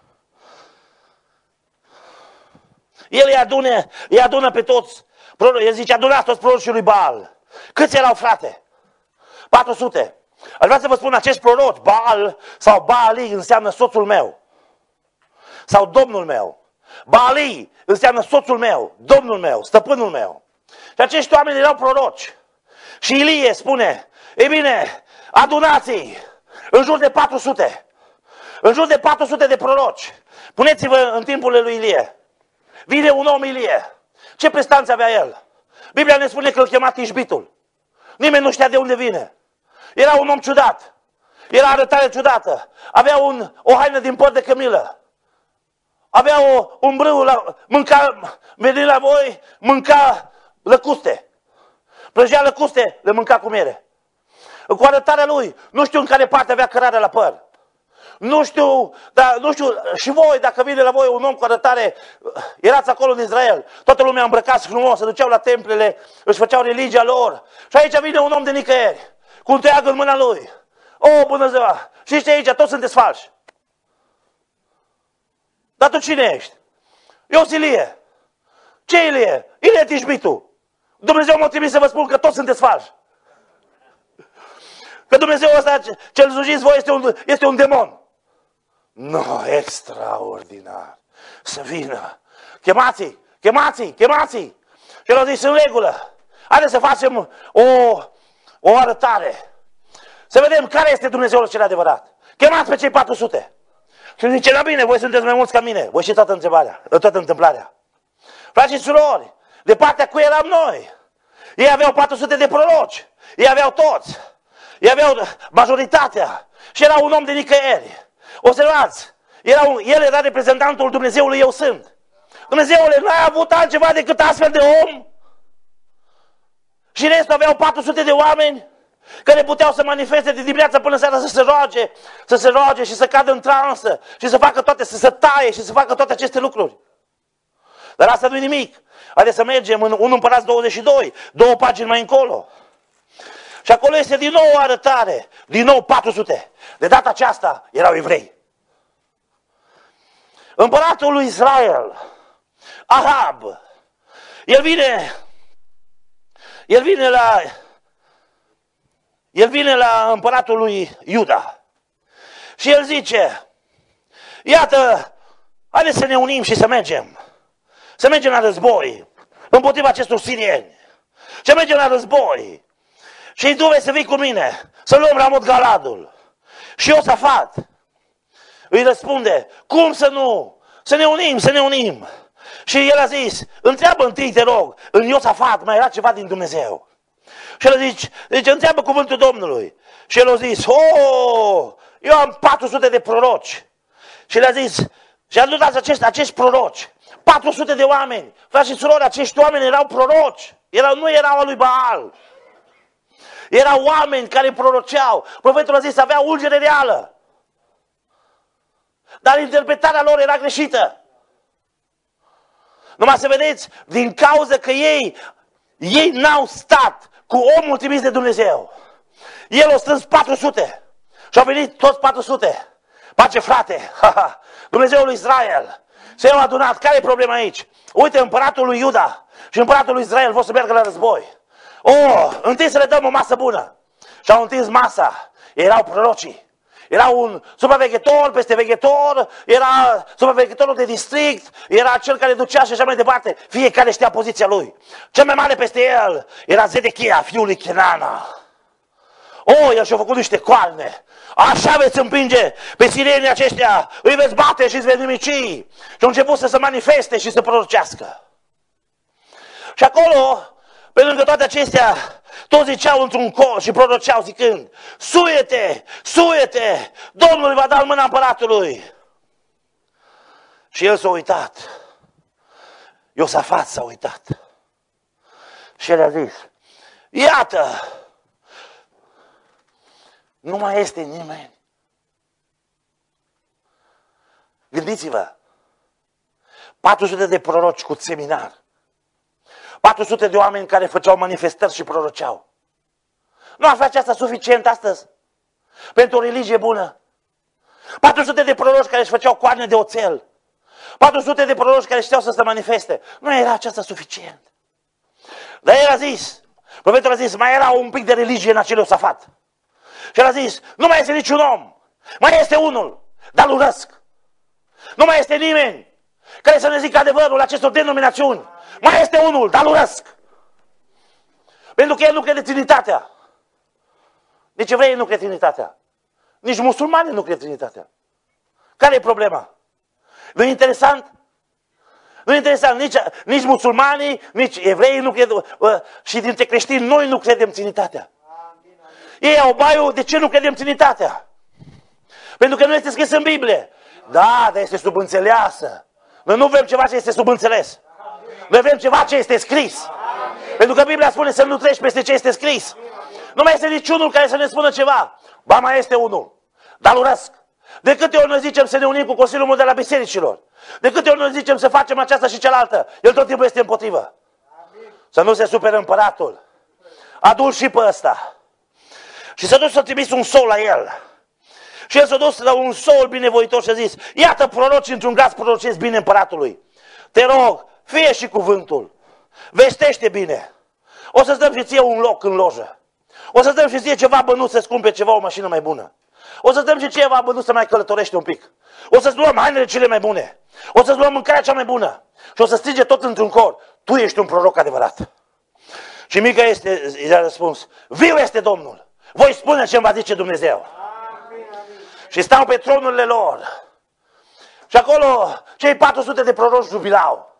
El îi adună pe toți. El zice, adunați toți prorocii lui Baal. Câți erau, frate? 400. Aș vrea să vă spun, acești proroci, Baal sau Baali, înseamnă soțul meu. Sau domnul meu. Baali înseamnă soțul meu, domnul meu, stăpânul meu. Și acești oameni erau proroci. Și Ilie spune, ei bine, adunați-i în jur de 400. În jur de 400 de proroci. Puneți-vă în timpurile lui Ilie. Vine un om Ilie. Ce prestanță avea el? Biblia ne spune că îl chema Tishbitul. Nimeni nu știa de unde vine. Era un om ciudat. Era arătare ciudată. Avea o haină din păr de cămilă. Avea un brâu, veni la voi, mânca lăcuste. Prăjea lăcuste, le mânca cu miere. Cu arătarea lui, nu știu în care parte avea cărare la păr. Nu știu, și voi, dacă vine la voi un om cu arătare, erați acolo în Israel, toată lumea îmbrăcați frumos, se duceau la templele, își făceau religia lor. Și aici vine un om de nicăieri, cu un toiag în mâna lui. O, bună ziua! Și știi aici, toți sunteți falși. Dar tu cine ești? Eu sunt Ilie. Ce Ilie? Ilie Tishbitul. Dumnezeu m-a trimis să vă spun că toți sunteți falși. Că Dumnezeu ăsta, ce-l slujiți voi, este un demon. No, extraordinar. Să vină. Chemați-i. Și el a zis, în regulă. Haideți să facem o arătare. Să vedem care este Dumnezeul cel adevărat. Chemați pe cei 400. Și zice, la bine, voi sunteți mai mulți ca mine. Voi știți toată întâmplarea. Frați și surori, de partea cui eram noi. Ei aveau 400 de proroci. Ei aveau toți. Ei aveau majoritatea. Și era un om de nicăieri. Observați, el era reprezentantul Dumnezeului Eu Sunt. Dumnezeule, n-ai avut altceva decât astfel de om? Și restul aveau 400 de oameni care puteau să manifeste de dimineața până seara să se roage și să cadă în transă și să facă toate, să se taie și să facă toate aceste lucruri. Dar asta nu-i nimic. Haideți să mergem în 1 Împărați 22, 2 pagini mai încolo. Și acolo este din nou o arătare, din nou 400. De data aceasta erau evrei. Împăratul lui Israel, Ahab, el vine la împăratul lui Iuda. Și el zice, iată, haideți să ne unim și să mergem. Să mergem la război împotriva acestor sirieni. Să mergem la război. Și tu vei să vii cu mine, să luăm Ramot Galadul. Și Iosafat îi răspunde, cum să nu? Să ne unim. Și el a zis, întreabă întâi, te rog, în Iosafat mai era ceva din Dumnezeu. Și el zice, întreabă cuvântul Domnului. Și el a zis, eu am 400 de proroci. Și el a zis, și a adus acești proroci. 400 de oameni. Frați și surori, acești oameni erau proroci. Nu erau al lui Baal. Erau oameni care proroceau. Profetul a zis, avea ungere reală. Dar interpretarea lor era greșită. Numai să vedeți, din cauza că ei n-au stat cu omul trimis de Dumnezeu. El a strâns 400 și au venit toți 400. Pace, frate, Dumnezeul lui Israel. Și i-au adunat. Care e problema aici? Uite, împăratul lui Iuda și împăratul lui Israel vor să meargă la război. Întâi să le dăm o masă bună. Și au întins masa. Erau prorocii. Era un supraveghetor peste veghetor, era supraveghetorul de district, era cel care ducea și așa mai departe. Fiecare știa poziția lui. Cel mai mare peste el era Zedechia, fiul lui Kenana. El și-a făcut niște coarne. Așa veți împinge pe sirenii aceștia, îi veți bate și îți veți nimici. Și au început să se manifeste și să prorocească. Și acolo, pe lângă toate acestea, toți ziceau într-un cor și proroceau zicând, suie-te, suie-te, Domnul îi va da în mâna împăratului. Și el s-a uitat. Iosafat s-a uitat. Și el a zis, iată, nu mai este nimeni. Gândiți-vă, 400 de proroci cu seminar, 400 de oameni care făceau manifestări și proroceau. Nu ar face asta suficient astăzi? Pentru o religie bună? 400 de proroci care își făceau coarne de oțel, 400 de proroci care știau să se manifeste. Nu era aceasta suficient. Dar el a zis, profetul a zis, mai era un pic de religie în acel Iosafat. Și el a zis, nu mai este niciun om, mai este unul, dar îl urăsc. Nu mai este nimeni care să ne zică adevărul acestor denominațiuni. Mai este unul, dar îl urăsc. Pentru că el nu crede Trinitatea. Nici evreii nu cred Trinitatea. Nici musulmanii nu cred Trinitatea. Care e problema? Nu e interesant? Nu e interesant, nici musulmanii, nici evreii nu cred, și dintre creștini noi nu credem Trinitatea. Ei au baiul, de ce nu credem Trinitatea? Pentru că nu este scris în Biblie. Da, dar este subînțeleasă. Noi nu vrem ceva ce este subînțeles. Noi vrem ceva ce este scris. Pentru că Biblia spune să nu treci peste ce este scris. Nu mai este niciunul care să ne spună ceva. Ba, mai este unul, dar îl urăsc. De câte ori noi zicem să ne unim cu Consiliul Mondial al Bisericilor? De câte ori noi zicem să facem aceasta și cealaltă? El tot timpul este împotrivă. Să nu se supere împăratul. A dus și pe ăsta. Și s-a dus să trimis un sol la el. Și el s-a dus la un sol binevoitor și a zis, iată proroci într-un glas prorocesc bine împăratului. Te rog, fie și cuvântul. Vestește bine. O să-ți dăm și ție un loc în lojă. O să-ți dăm și ție ceva bănuți să-ți cumperi ceva, o mașină mai bună. O să-ți dăm și ceva bănuți să mai călătorești un pic. O să-ți luăm hainele cele mai bune. O să-ți luăm mâncarea cea mai bună. Și o să strige tot într-un cor. Tu ești un proroc adevărat. Și Mica i-a răspuns, viu este Domnul. Voi spune ce-mi va zice Dumnezeu. Și stau pe tronurile lor. Și acolo cei 400 de proroci jubilau.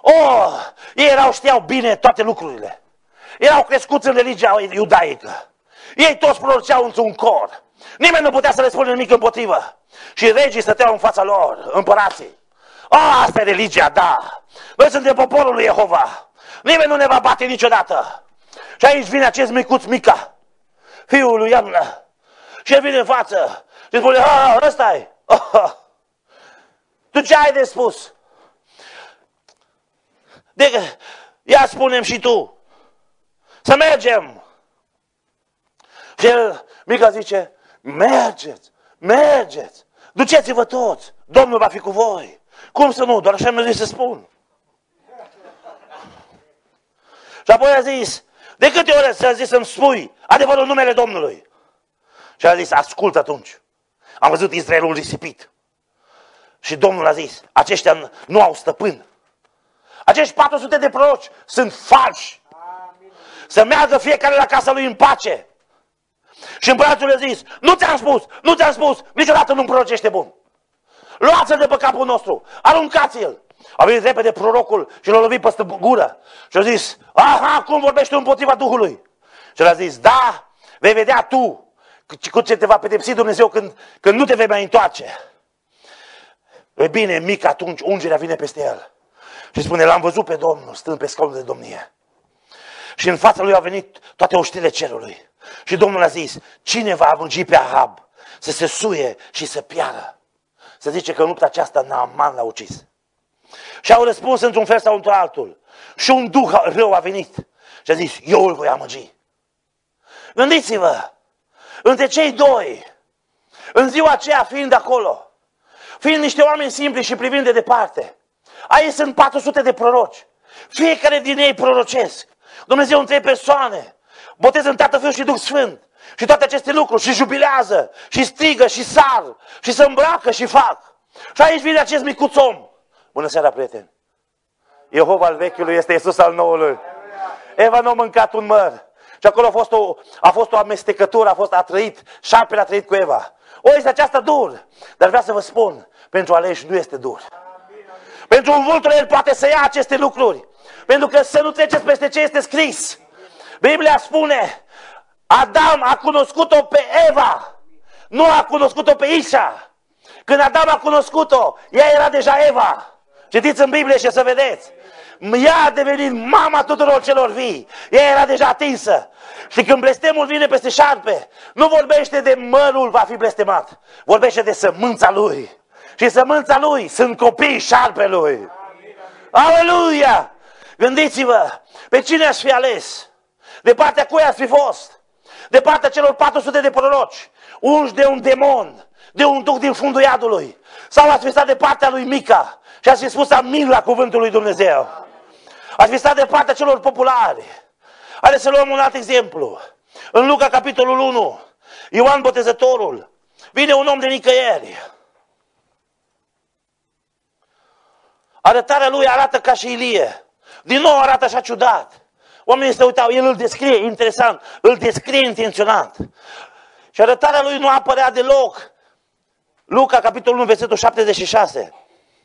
Ei știau bine toate lucrurile. Erau crescuți în religia iudaică. Ei toți proroceau într-un cor. Nimeni nu putea să le spună nimic împotrivă. Și regii stăteau în fața lor, împărații. Asta e religia, da. Noi suntem poporul lui Jehova. Nimeni nu ne va bate niciodată. Și aici vine acest micuț Mica, fiul lui Iamna. Și el vine în față și spune, ăsta-i. Tu ce ai de spus? Ia spune-mi și tu. Să mergem. Și el, Mica zice, mergeți, duceți-vă toți, Domnul va fi cu voi. Cum să nu? Doar așa mi-a zis să spun. Și apoi a zis, de câte ori ți-a zis să-mi spui adevărul numele Domnului? Și a zis, ascultă atunci. Am văzut Israelul risipit. Și Domnul a zis, aceștia nu au stăpân. Acești 400 de proroci sunt falși. Să meargă fiecare la casa lui în pace. Și împăratul a zis, nu ți-am spus, niciodată nu-mi prorocește bun. Luați-l de pe capul nostru, aruncați-l. A venit repede prorocul și l-a lovit peste gură. Și a zis, cum vorbești tu împotriva Duhului? Și el a zis, da, vei vedea tu cu ce te va pedepsi Dumnezeu când nu te vei mai întoarce. E bine, Mic, atunci ungerea vine peste el. Și spune, l-am văzut pe Domnul stând pe scaunul de domnie. Și în fața lui au venit toate oștile cerului. Și Domnul a zis, cine va amăgi pe Ahab să se suie și să piară? Se zice că în lupta aceasta Naaman l-a ucis. Și au răspuns într-un fel sau într-altul. Și un duh rău a venit și a zis, eu îl voi amăgi. Gândiți-vă, între cei doi, în ziua aceea fiind acolo, fiind niște oameni simpli și privind de departe, aici sunt 400 de proroci. Fiecare din ei prorocesc. Dumnezeu în 3 persoane. Boteză în Tatăl, Fiul și Duh Sfânt. Și toate aceste lucruri. Și jubilează. Și strigă. Și sar. Și se îmbracă și fac. Și aici vine acest micuț om. Bună seara, prieteni. Jehova al vechiului este Iisus al noului. Eva nu a mâncat un măr. Și acolo a fost o amestecătură, șarpele a trăit cu Eva. Este aceasta dur, dar vreau să vă spun, pentru aleși nu este dur. Pentru un vultur el poate să ia aceste lucruri, pentru că să nu treceți peste ce este scris. Biblia spune, Adam a cunoscut-o pe Eva, nu a cunoscut-o pe Ișa. Când Adam a cunoscut-o, ea era deja Eva. Citiți în Biblie și să vedeți. Ea a devenit mama tuturor celor vii. Ea era deja atinsă. Și când blestemul vine peste șarpe, nu vorbește de mărul va fi blestemat. Vorbește de sămânța lui. Și sămânța lui sunt copiii șarpelui. Aleluia! Gândiți-vă, pe cine ați fi ales? De partea cui ați fi fost? De partea celor 400 de proroci, unși de un demon, de un duc din fundul iadului. Sau ați fi stat de partea lui Mica și ați fi spus amin la cuvântul lui Dumnezeu. Ați fi stat de partea celor populari. Haideți să luăm un alt exemplu. În Luca, capitolul 1, Ioan Botezătorul, vine un om de nicăieri. Arătarea lui arată ca și Ilie. Din nou arată așa ciudat. Oamenii se uitau, el îl descrie, interesant, îl descrie intenționat. Și arătarea lui nu apărea deloc. Luca, capitolul 1, versetul 76.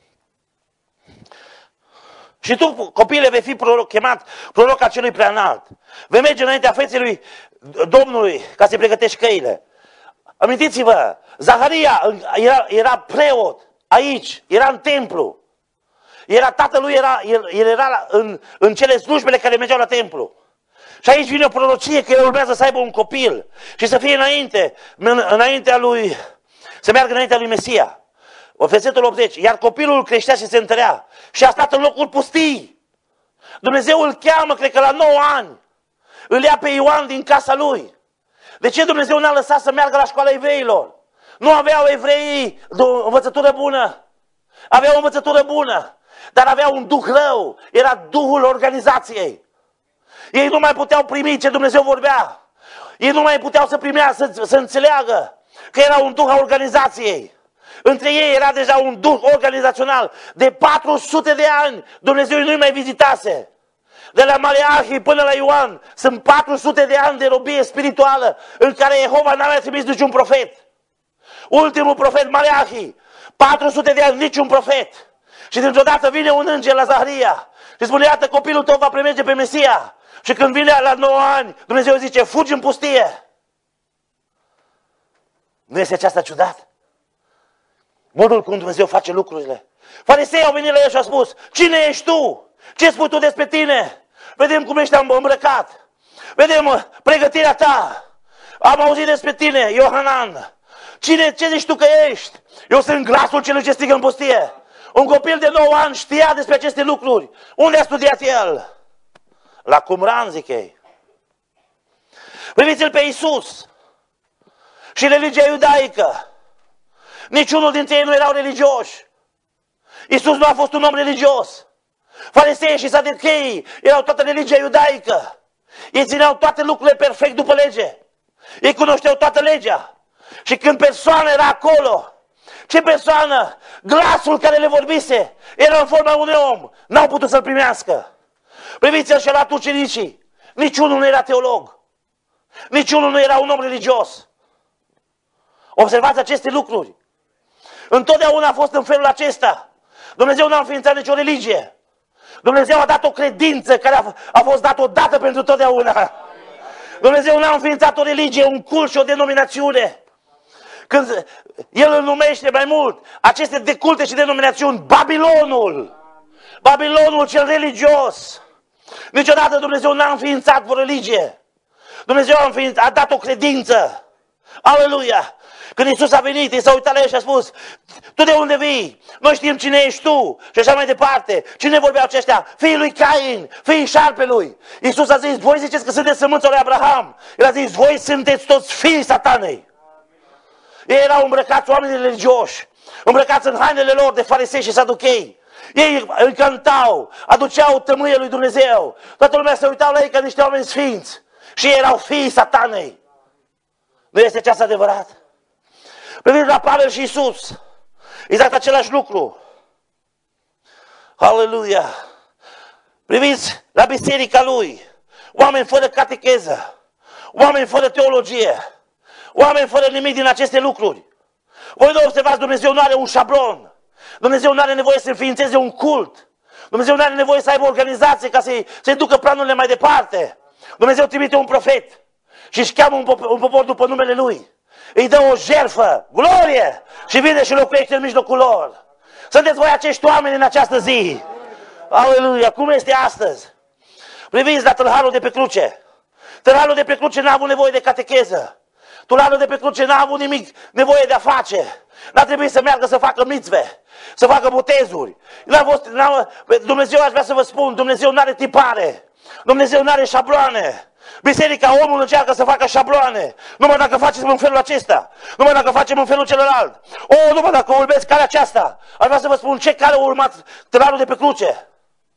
Și tu, copile, vei fi chemat proroc al celui preanalt. Vei merge înaintea feței lui Domnului ca să-i pregătești căile. Amintiți-vă, Zaharia era preot aici, era în templu. Tatălui el era în cele slujbele care mergeau la templu. Și aici vine o prorocie că el urmează să aibă un copil și să fie înaintea lui, să meargă înaintea lui Mesia. Versetul 80. Iar copilul creștea și se întărea și a stat în locul pustii. Dumnezeu îl cheamă, cred că la 9 ani. Îl ia pe Ioan din casa lui. De ce Dumnezeu n-a lăsat să meargă la școala evreilor? Nu aveau evreii o învățătură bună. Aveau o învățătură bună. Dar avea un duh rău, era duhul organizației. Ei nu mai puteau primi ce Dumnezeu vorbea. Ei nu mai puteau să primească, să înțeleagă că era un duh al organizației. Între ei era deja un duh organizațional. De 400 de ani Dumnezeu nu-i mai vizitase. De la Maleahi până la Ioan sunt 400 de ani de robie spirituală în care Jehova n-a mai trimis niciun profet. Ultimul profet Maleahi, 400 de ani, niciun profet. Și dintr-o dată vine un înger la Zaharia și spune, iată, copilul tău va primește pe Mesia. Și când vine la 9 ani, Dumnezeu zice, fugi în pustie. Nu este aceasta ciudat? Modul cum Dumnezeu face lucrurile. Farisei au venit la el și au spus, cine ești tu? Ce spui tu despre tine? Vedem cum ești îmbrăcat. Vedem pregătirea ta. Am auzit despre tine, Iohanan. Ce zici tu că ești? Eu sunt glasul celui ce strigă în pustie. Un copil de 9 ani știa despre aceste lucruri. Unde a studiat el? La Qumran, zic ei. Priviți-l pe Iisus și religia iudaică. Niciunul dintre ei nu erau religioși. Iisus nu a fost un om religios. Farisei și saducheii erau toată religia iudaică. Ei țineau toate lucrurile perfect după lege. Ei cunoșteau toată legea. Și când persoana era acolo, ce persoană? Glasul care le vorbise era în forma unui om. N-au putut să-l primească. Priviți-l și la ucenicii. Niciunul nu era teolog. Niciunul nu era un om religios. Observați aceste lucruri. Întotdeauna a fost în felul acesta. Dumnezeu n-a înființat nicio religie. Dumnezeu a dat o credință care a fost dată odată pentru totdeauna. Dumnezeu n-a înființat o religie, un cult și o denominațiune. Când el îl numește mai mult, aceste de culte și denominațiuni, Babilonul. Babilonul cel religios. Niciodată Dumnezeu n-a înființat o religie. Dumnezeu a dat o credință. Aleluia! Când Iisus a venit, i s-a uitat la el și a spus, tu de unde vii? Noi știm cine ești tu. Și așa mai departe. Cine vorbeau aceștia? Fiii lui Cain, fiii șarpelui. Iisus a zis, voi ziceți că sunteți sămânța lui Abraham. El a zis, voi sunteți toți fiii Satanei. Ei erau îmbrăcați oameni religioși, îmbrăcați în hainele lor de farisei și saduchei. Ei îl cântau, aduceau tămâie lui Dumnezeu. Toată lumea se uitau la ei ca niște oameni sfinți. Și ei erau fiii Satanei. Nu este aceasta adevărat? Priviți la Pavel și Iisus. Exact același lucru. Aleluia! Priviți la biserica lui. Oameni fără catecheză. oameni fără teologie, oameni fără nimic din aceste lucruri. Voi nu observați, Dumnezeu nu are un șablon. Dumnezeu nu are nevoie să înființeze un cult. Dumnezeu nu are nevoie să aibă o organizație ca să-i ducă planurile mai departe. Dumnezeu trimite un profet și își cheamă un popor după numele Lui. Îi dă o jertfă, glorie, și vine și locuiește în mijlocul lor. Sunteți voi acești oameni în această zi. Aleluia! Cum este astăzi? Priviți la tâlharul de pe cruce. Tâlharul de pe cruce n-a avut nevoie de catecheză. Tâlharul de pe cruce n-a avut nimic nevoie de a face. N-a trebuit să meargă să facă mitzve, să facă botezuri. Dumnezeu, aș vrea să vă spun, Dumnezeu nu are tipare. Dumnezeu nu are șabloane. Biserica, omul încearcă să facă șabloane. Numai dacă facem în felul acesta, numai dacă facem în felul celălalt. Numai dacă urmezi calea aceasta. Aș vrea să vă spun ce cale a urmat tâlharul de pe cruce.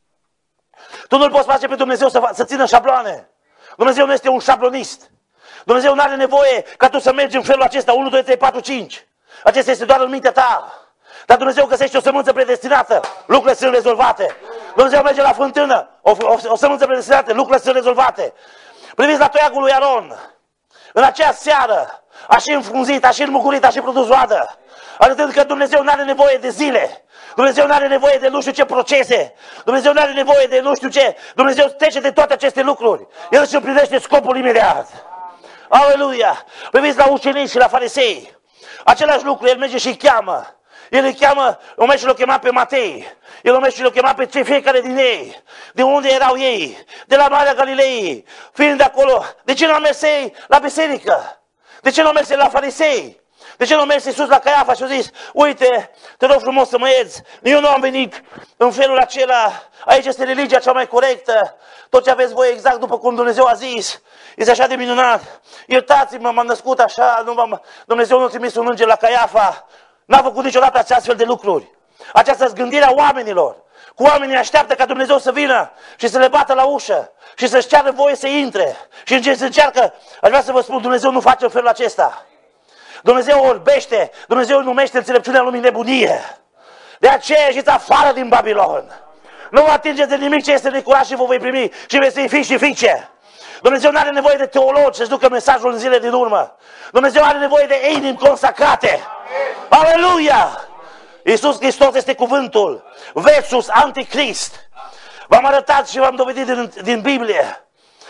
Tu nu-L poți face pe Dumnezeu să țină șabloane. Dumnezeu nu este un șablonist. Dumnezeu nu are nevoie ca tu să mergi în felul acesta, 1, 2, 3, 4, 5. Acesta este doar în mintea ta. Dar Dumnezeu găsește o sămânță predestinată, lucrurile sunt rezolvate. Dumnezeu merge la fântână, o sămânță predestinată, lucrurile sunt rezolvate. Priviți la toiagul lui Aron. În acea seară a și înfrunzit, a și înmucurit, a și produs roadă. Arătând că Dumnezeu nu are nevoie de zile. Dumnezeu nu are nevoie de nu știu ce procese. Dumnezeu nu are nevoie de nu știu ce. Dumnezeu trece de toate aceste lucruri. El își împlinește scopul imediat. Aleluia! Priviți la ucenici și la farisei. Același lucru, el merge și îi cheamă. El îi cheamă, o merge și l-o chema pe Matei. El o merge și l-o chema pe fiecare din ei. De unde erau ei? De la Marea Galilei. Fiind de acolo. De ce nu au mers ei la biserică? De ce nu au mers la farisei? De ce nu a mers Iisus la Caiafa și a zis, uite, te rog frumos să mă ierți, eu nu am venit în felul acela, aici este religia cea mai corectă, tot ce aveți voi exact după cum Dumnezeu a zis, este așa de minunat, iertați-mă, m-am născut așa, Dumnezeu nu a trimis un înger la Caiafa, n-a făcut niciodată astfel de lucruri. Aceasta-s gândirea oamenilor. Cu oamenii așteaptă ca Dumnezeu să vină și să le bată la ușă și să-și ceară voie să intre. Și să încearcă, aș vrea să vă spun, Dumnezeu nu face în felul acesta. Dumnezeu orbește, Dumnezeu numește înțelepciunea lumii nebunie. De aceea ieșiți afară din Babilon. Nu vă atingeți de nimic ce este necurat și vă voi primi și veți fi fiici și fiice. Dumnezeu nu are nevoie de teologi să-și ducă mesajul în zile din urmă. Dumnezeu are nevoie de inimi consacrate. Aleluia! Iisus Hristos este cuvântul versus anticrist. V-am arătat și v-am dovedit din Biblie.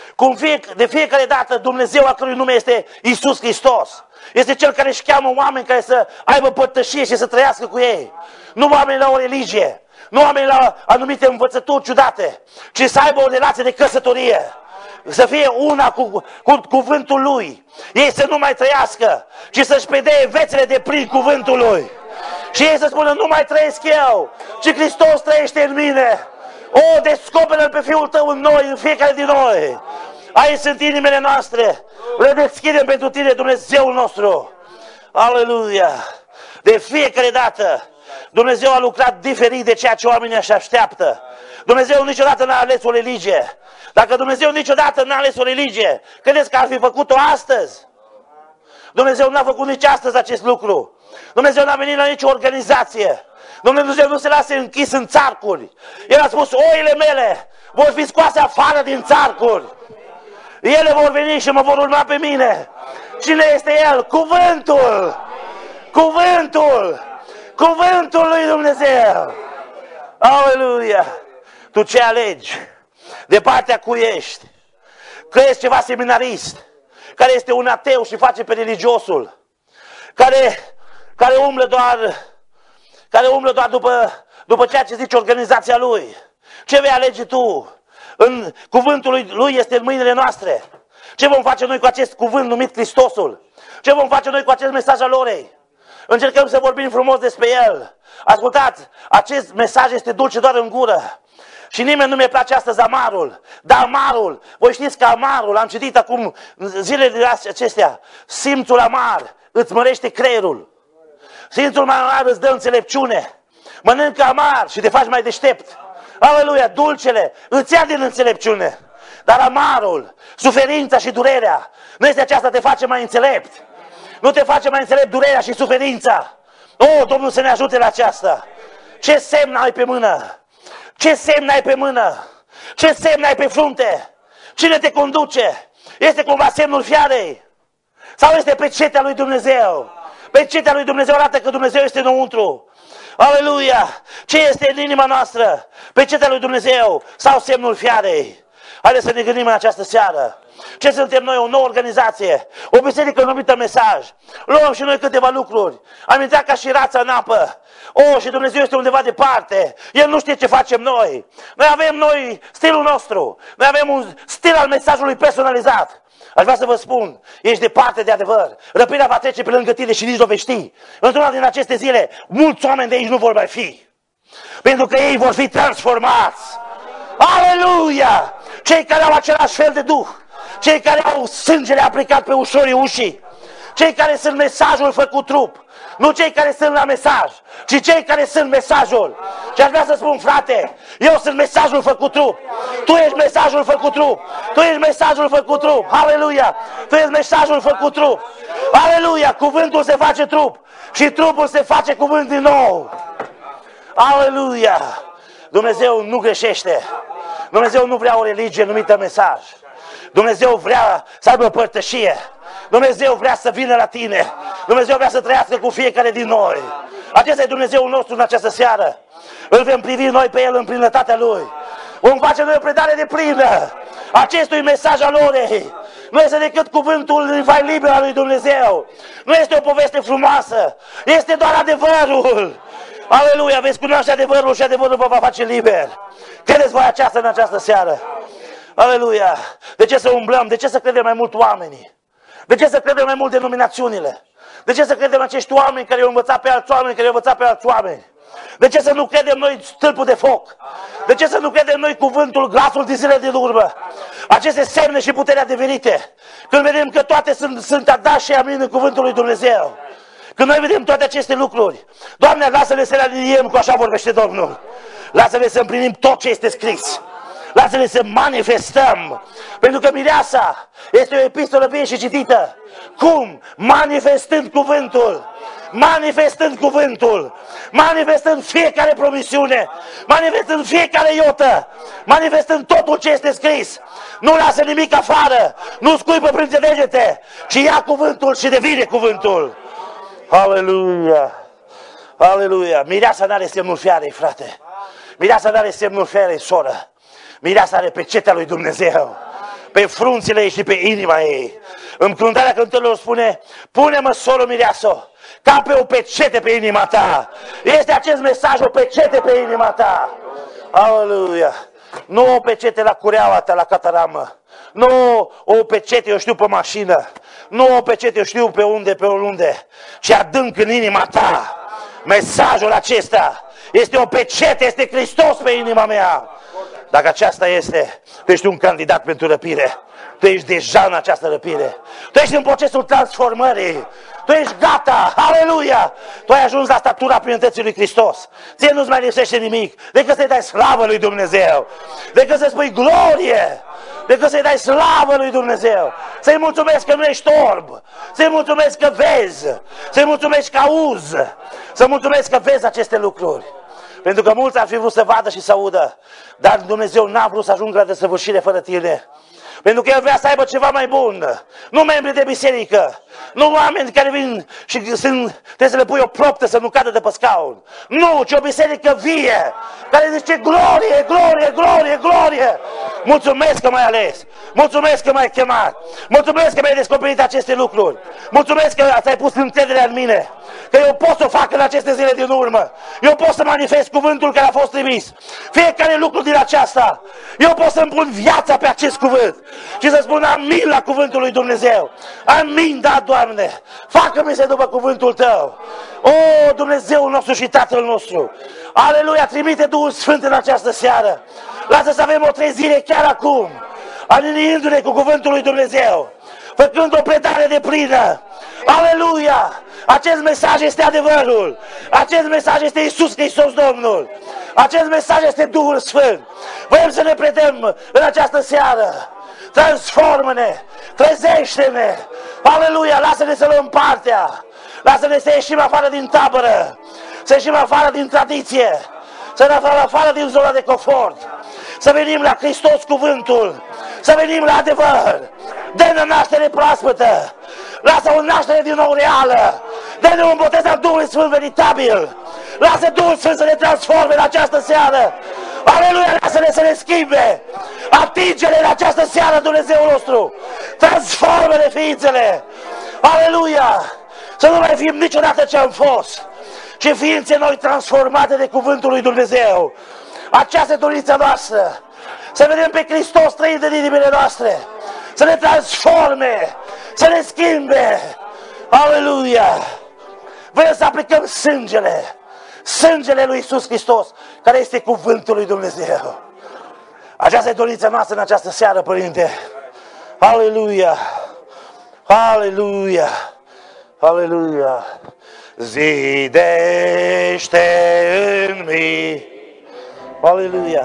De fiecare dată Dumnezeu a cărui nume este Iisus Hristos. Este Cel care își cheamă oameni care să aibă părtășie și să trăiască cu ei. Nu oameni la o religie, nu oameni la anumite învățături ciudate, ci să aibă o relație de căsătorie. Să fie una cu cuvântul Lui. Ei să nu mai trăiască, ci să-și predeie vețele de plin cuvântul Lui. Și ei să spună, nu mai trăiesc eu, ci Hristos trăiește în mine. Descoperă-L pe Fiul Tău în noi, în fiecare din noi. Aici sunt inimile noastre. Le deschidem pentru Tine, Dumnezeul nostru. Aleluia! De fiecare dată Dumnezeu a lucrat diferit de ceea ce oamenii își așteaptă. Dumnezeu niciodată n-a ales o religie. Dacă Dumnezeu niciodată n-a ales o religie, credeți că ar fi făcut-o astăzi? Dumnezeu n-a făcut nici astăzi acest lucru. Dumnezeu n-a venit la nicio organizație. Dumnezeu nu se lasă închis în țarcuri. El a spus, oile mele vor fi scoase afară din țarcuri. Ele vor veni și mă vor urma pe mine. Cine este El? Cuvântul! Cuvântul! Cuvântul lui Dumnezeu! Aleluia! Tu ce alegi? De partea cui ești? Că ești ceva seminarist, care este un ateu și face pe religiosul, care umblă doar după ceea ce zice organizația lui. Ce vei alege tu? În cuvântul lui este în mâinile noastre. Ce vom face noi cu acest cuvânt numit Hristosul? Ce vom face noi cu acest mesaj al orei? Încercăm să vorbim frumos despre el. Ascultați, acest mesaj este dulce doar în gură. Și nimeni nu mi-e place astăzi amarul. Dar amarul, voi știți că amarul, am citit acum zilele acestea, simțul amar îți mărește creierul. Simțul amar îți dă înțelepciune. Mănâncă amar și te faci mai deștept. Aleluia, dulcele îți ia din înțelepciune. Dar amarul, suferința și durerea, nu este aceasta te face mai înțelept. Nu te face mai înțelept durerea și suferința. Domnul să ne ajute la aceasta. Ce semn ai pe mână? Ce semn ai pe mână? Ce semn ai pe frunte? Cine te conduce? Este cumva semnul fiarei? Sau este pecetea lui Dumnezeu? Pecetea lui Dumnezeu arată că Dumnezeu este înăuntru. Aleluia! Ce este în inima noastră? Pecetea lui Dumnezeu sau semnul fiarei? Haideți să ne gândim în această seară. Ce suntem noi? O nouă organizație, o biserică numită Mesaj. Luăm și noi câteva lucruri. Am intrat ca și rața în apă. Și Dumnezeu este undeva departe. El nu știe ce facem noi. Noi avem stilul nostru. Noi avem un stil al mesajului personalizat. Aș vrea să vă spun, ești departe de adevăr. Răpirea va trece pe lângă tine și nici nu vei ști. Într-una din aceste zile, mulți oameni de aici nu vor mai fi. Pentru că ei vor fi transformați. Aleluia! Cei care au același fel de duh. Cei care au sângele aplicat pe ușorii ușii. Cei care sunt mesajul făcut trup. Nu cei care sunt la mesaj, ci cei care sunt mesajul. Și aș vrea să spun, frate, eu sunt mesajul făcut trup. Tu ești mesajul făcut trup. Tu ești mesajul făcut trup. Aleluia! Tu ești mesajul făcut trup. Aleluia! Cuvântul se face trup. Și trupul se face cuvânt din nou. Aleluia! Dumnezeu nu greșește. Dumnezeu nu vrea o religie numită mesaj. Dumnezeu vrea să aibă părtășie. Dumnezeu vrea să vină la tine. Dumnezeu vrea să trăiască cu fiecare din noi. Acesta e Dumnezeul nostru în această seară. Îl vom privi noi pe El în plinătatea Lui. Vom face noi o predare de plină acestui mesaj al orei. Nu este decât cuvântul vai liber al lui Dumnezeu. Nu este o poveste frumoasă. Este doar adevărul. Aleluia, veți cunoaște adevărul și adevărul vă va face liber. Credeți voi aceasta în această seară? Aleluia! De ce să umblăm? De ce să credem mai mult oamenii? De ce să credem mai mult denominațiunile? De ce să credem acești oameni care au învățat pe alți oameni, care au învățat pe alți oameni? De ce să nu credem noi stâlpul de foc? De ce să nu credem noi cuvântul, glasul din zile din urmă? Aceste semne și puterea devenite. Când vedem că toate sunt da și amin în cuvântul lui Dumnezeu. Când noi vedem toate aceste lucruri, Doamne, lasă-ne să le aliniem cu așa vorbește Domnul. Lasă-ne să împlinim tot ce este scris. Lasă-ne să manifestăm. Pentru că mireasa este o epistolă bine și citită. Cum? Manifestând cuvântul. Manifestând cuvântul. Manifestând fiecare promisiune. Manifestând fiecare iotă. Manifestând totul ce este scris. Nu lasă nimic afară. Nu scuipă printre degete. Ci ia cuvântul și devine cuvântul. Aleluia! Aleluia! Mireasa n-are semnul fiarei, frate. Mireasa n-are semnul fiarei, soră. Mireasa are pecetea lui Dumnezeu. Pe frunțile ei și pe inima ei. În cântarea cântărilor spune: pune-mă, soră mireasă, ca pe o pecete pe inima ta. Este acest mesaj, o pecete pe inima ta. Aleluia! Nu o pecete la cureaua ta, la cataramă. Nu o pecete, eu știu, pe mașină. Nu o pecete, eu știu, pe unde, ci adânc în inima ta. Mesajul acesta este o pecete, este Hristos pe inima mea. Dacă aceasta este, tu ești un candidat pentru răpire. Tu ești deja în această răpire. Tu ești în procesul transformării. Tu ești gata, aleluia! Tu ai ajuns la statura plinătății lui Hristos. Ție nu-ți mai lipsește nimic decât să-i dai slavă lui Dumnezeu. Decât să spui glorie. Decât să-i dai slavă lui Dumnezeu. Să-i mulțumesc că nu ești orb. Să-i mulțumesc că vezi. Să-i mulțumesc că auzi. Să-i mulțumesc că vezi aceste lucruri. Pentru că mulți ar fi vrut să vadă și să audă. Dar Dumnezeu n-a vrut să ajungă la desăvârșire fără tine. Pentru că El vrea să aibă ceva mai bun. Nu membri de biserică. Nu oameni care vin și trebuie să le pui o proptă să nu cadă de pe scaun. Nu, ci o biserică vie. Care zice glorie, glorie, glorie, glorie. Mulțumesc că m-ai ales. Mulțumesc că m-ai chemat. Mulțumesc că mi-ai descoperit aceste lucruri. Mulțumesc că ți-ai pus încrederea în mine. Că eu pot să o fac în aceste zile din urmă. Eu pot să manifest cuvântul care a fost trimis. Fiecare lucru din aceasta. Eu pot să-mi pun viața pe acest cuvânt. Și să spun amin la cuvântul lui Dumnezeu. Amin, da, Doamne. Facă-mi se după cuvântul Tău. O, Dumnezeul nostru și Tatăl nostru. Aleluia, trimite Duhul Sfânt în această seară. Lasă să avem o trezire chiar acum. Aliniindu-ne cu cuvântul lui Dumnezeu. Făcând o predare de plină. Aleluia! Acest mesaj este adevărul. Acest mesaj este Iisus Hristos Domnul. Acest mesaj este Duhul Sfânt. Vrem să ne predăm în această seară. Transformă-ne, trezește-ne. Aleluia, lasă-ne să luăm partea. Lasă-ne să ieșim afară din tabără. Să ieșim afară din tradiție. Să ne aflăm afară din zona de confort. Să venim la Hristos cuvântul. să venim la adevăr. Dă-ne naștere proaspătă, lasă o naștere din nou reală, dă-ne un botez al Duhului Sfânt veritabil, lasă Duhul Sfânt să ne transforme în această seară. Aleluia, lasă-ne să ne schimbe. Atinge-le în această seară, Dumnezeul nostru. Transformă-ne ființele. Aleluia, să nu mai fim niciodată ce am fost, ci ființe noi transformate de cuvântul lui Dumnezeu. Această dorință noastră, să vedem pe Hristos trăind în inimile noastre, să ne transforme, să ne schimbe. Aleluia! Vrem să aplicăm sângele lui Iisus Hristos, care este cuvântul lui Dumnezeu. Aceasta e dorința noastră în această seară, Părinte. Aleluia! Aleluia! Aleluia! Zidește în mine. Aleluia!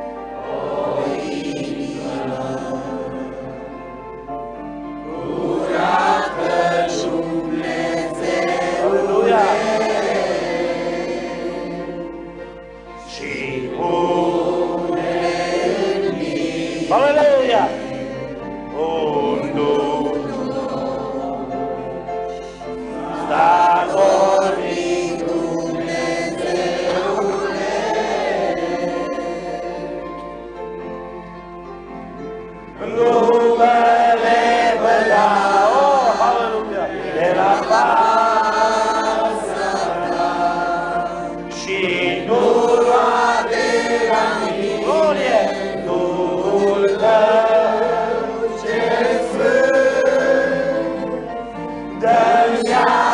Aleluia! Sta dormind Dumnezeule, numele văda, aleluia, de la fața ta și nu roade la mine, glorie, Duhul tău ce sfânt, dă-mi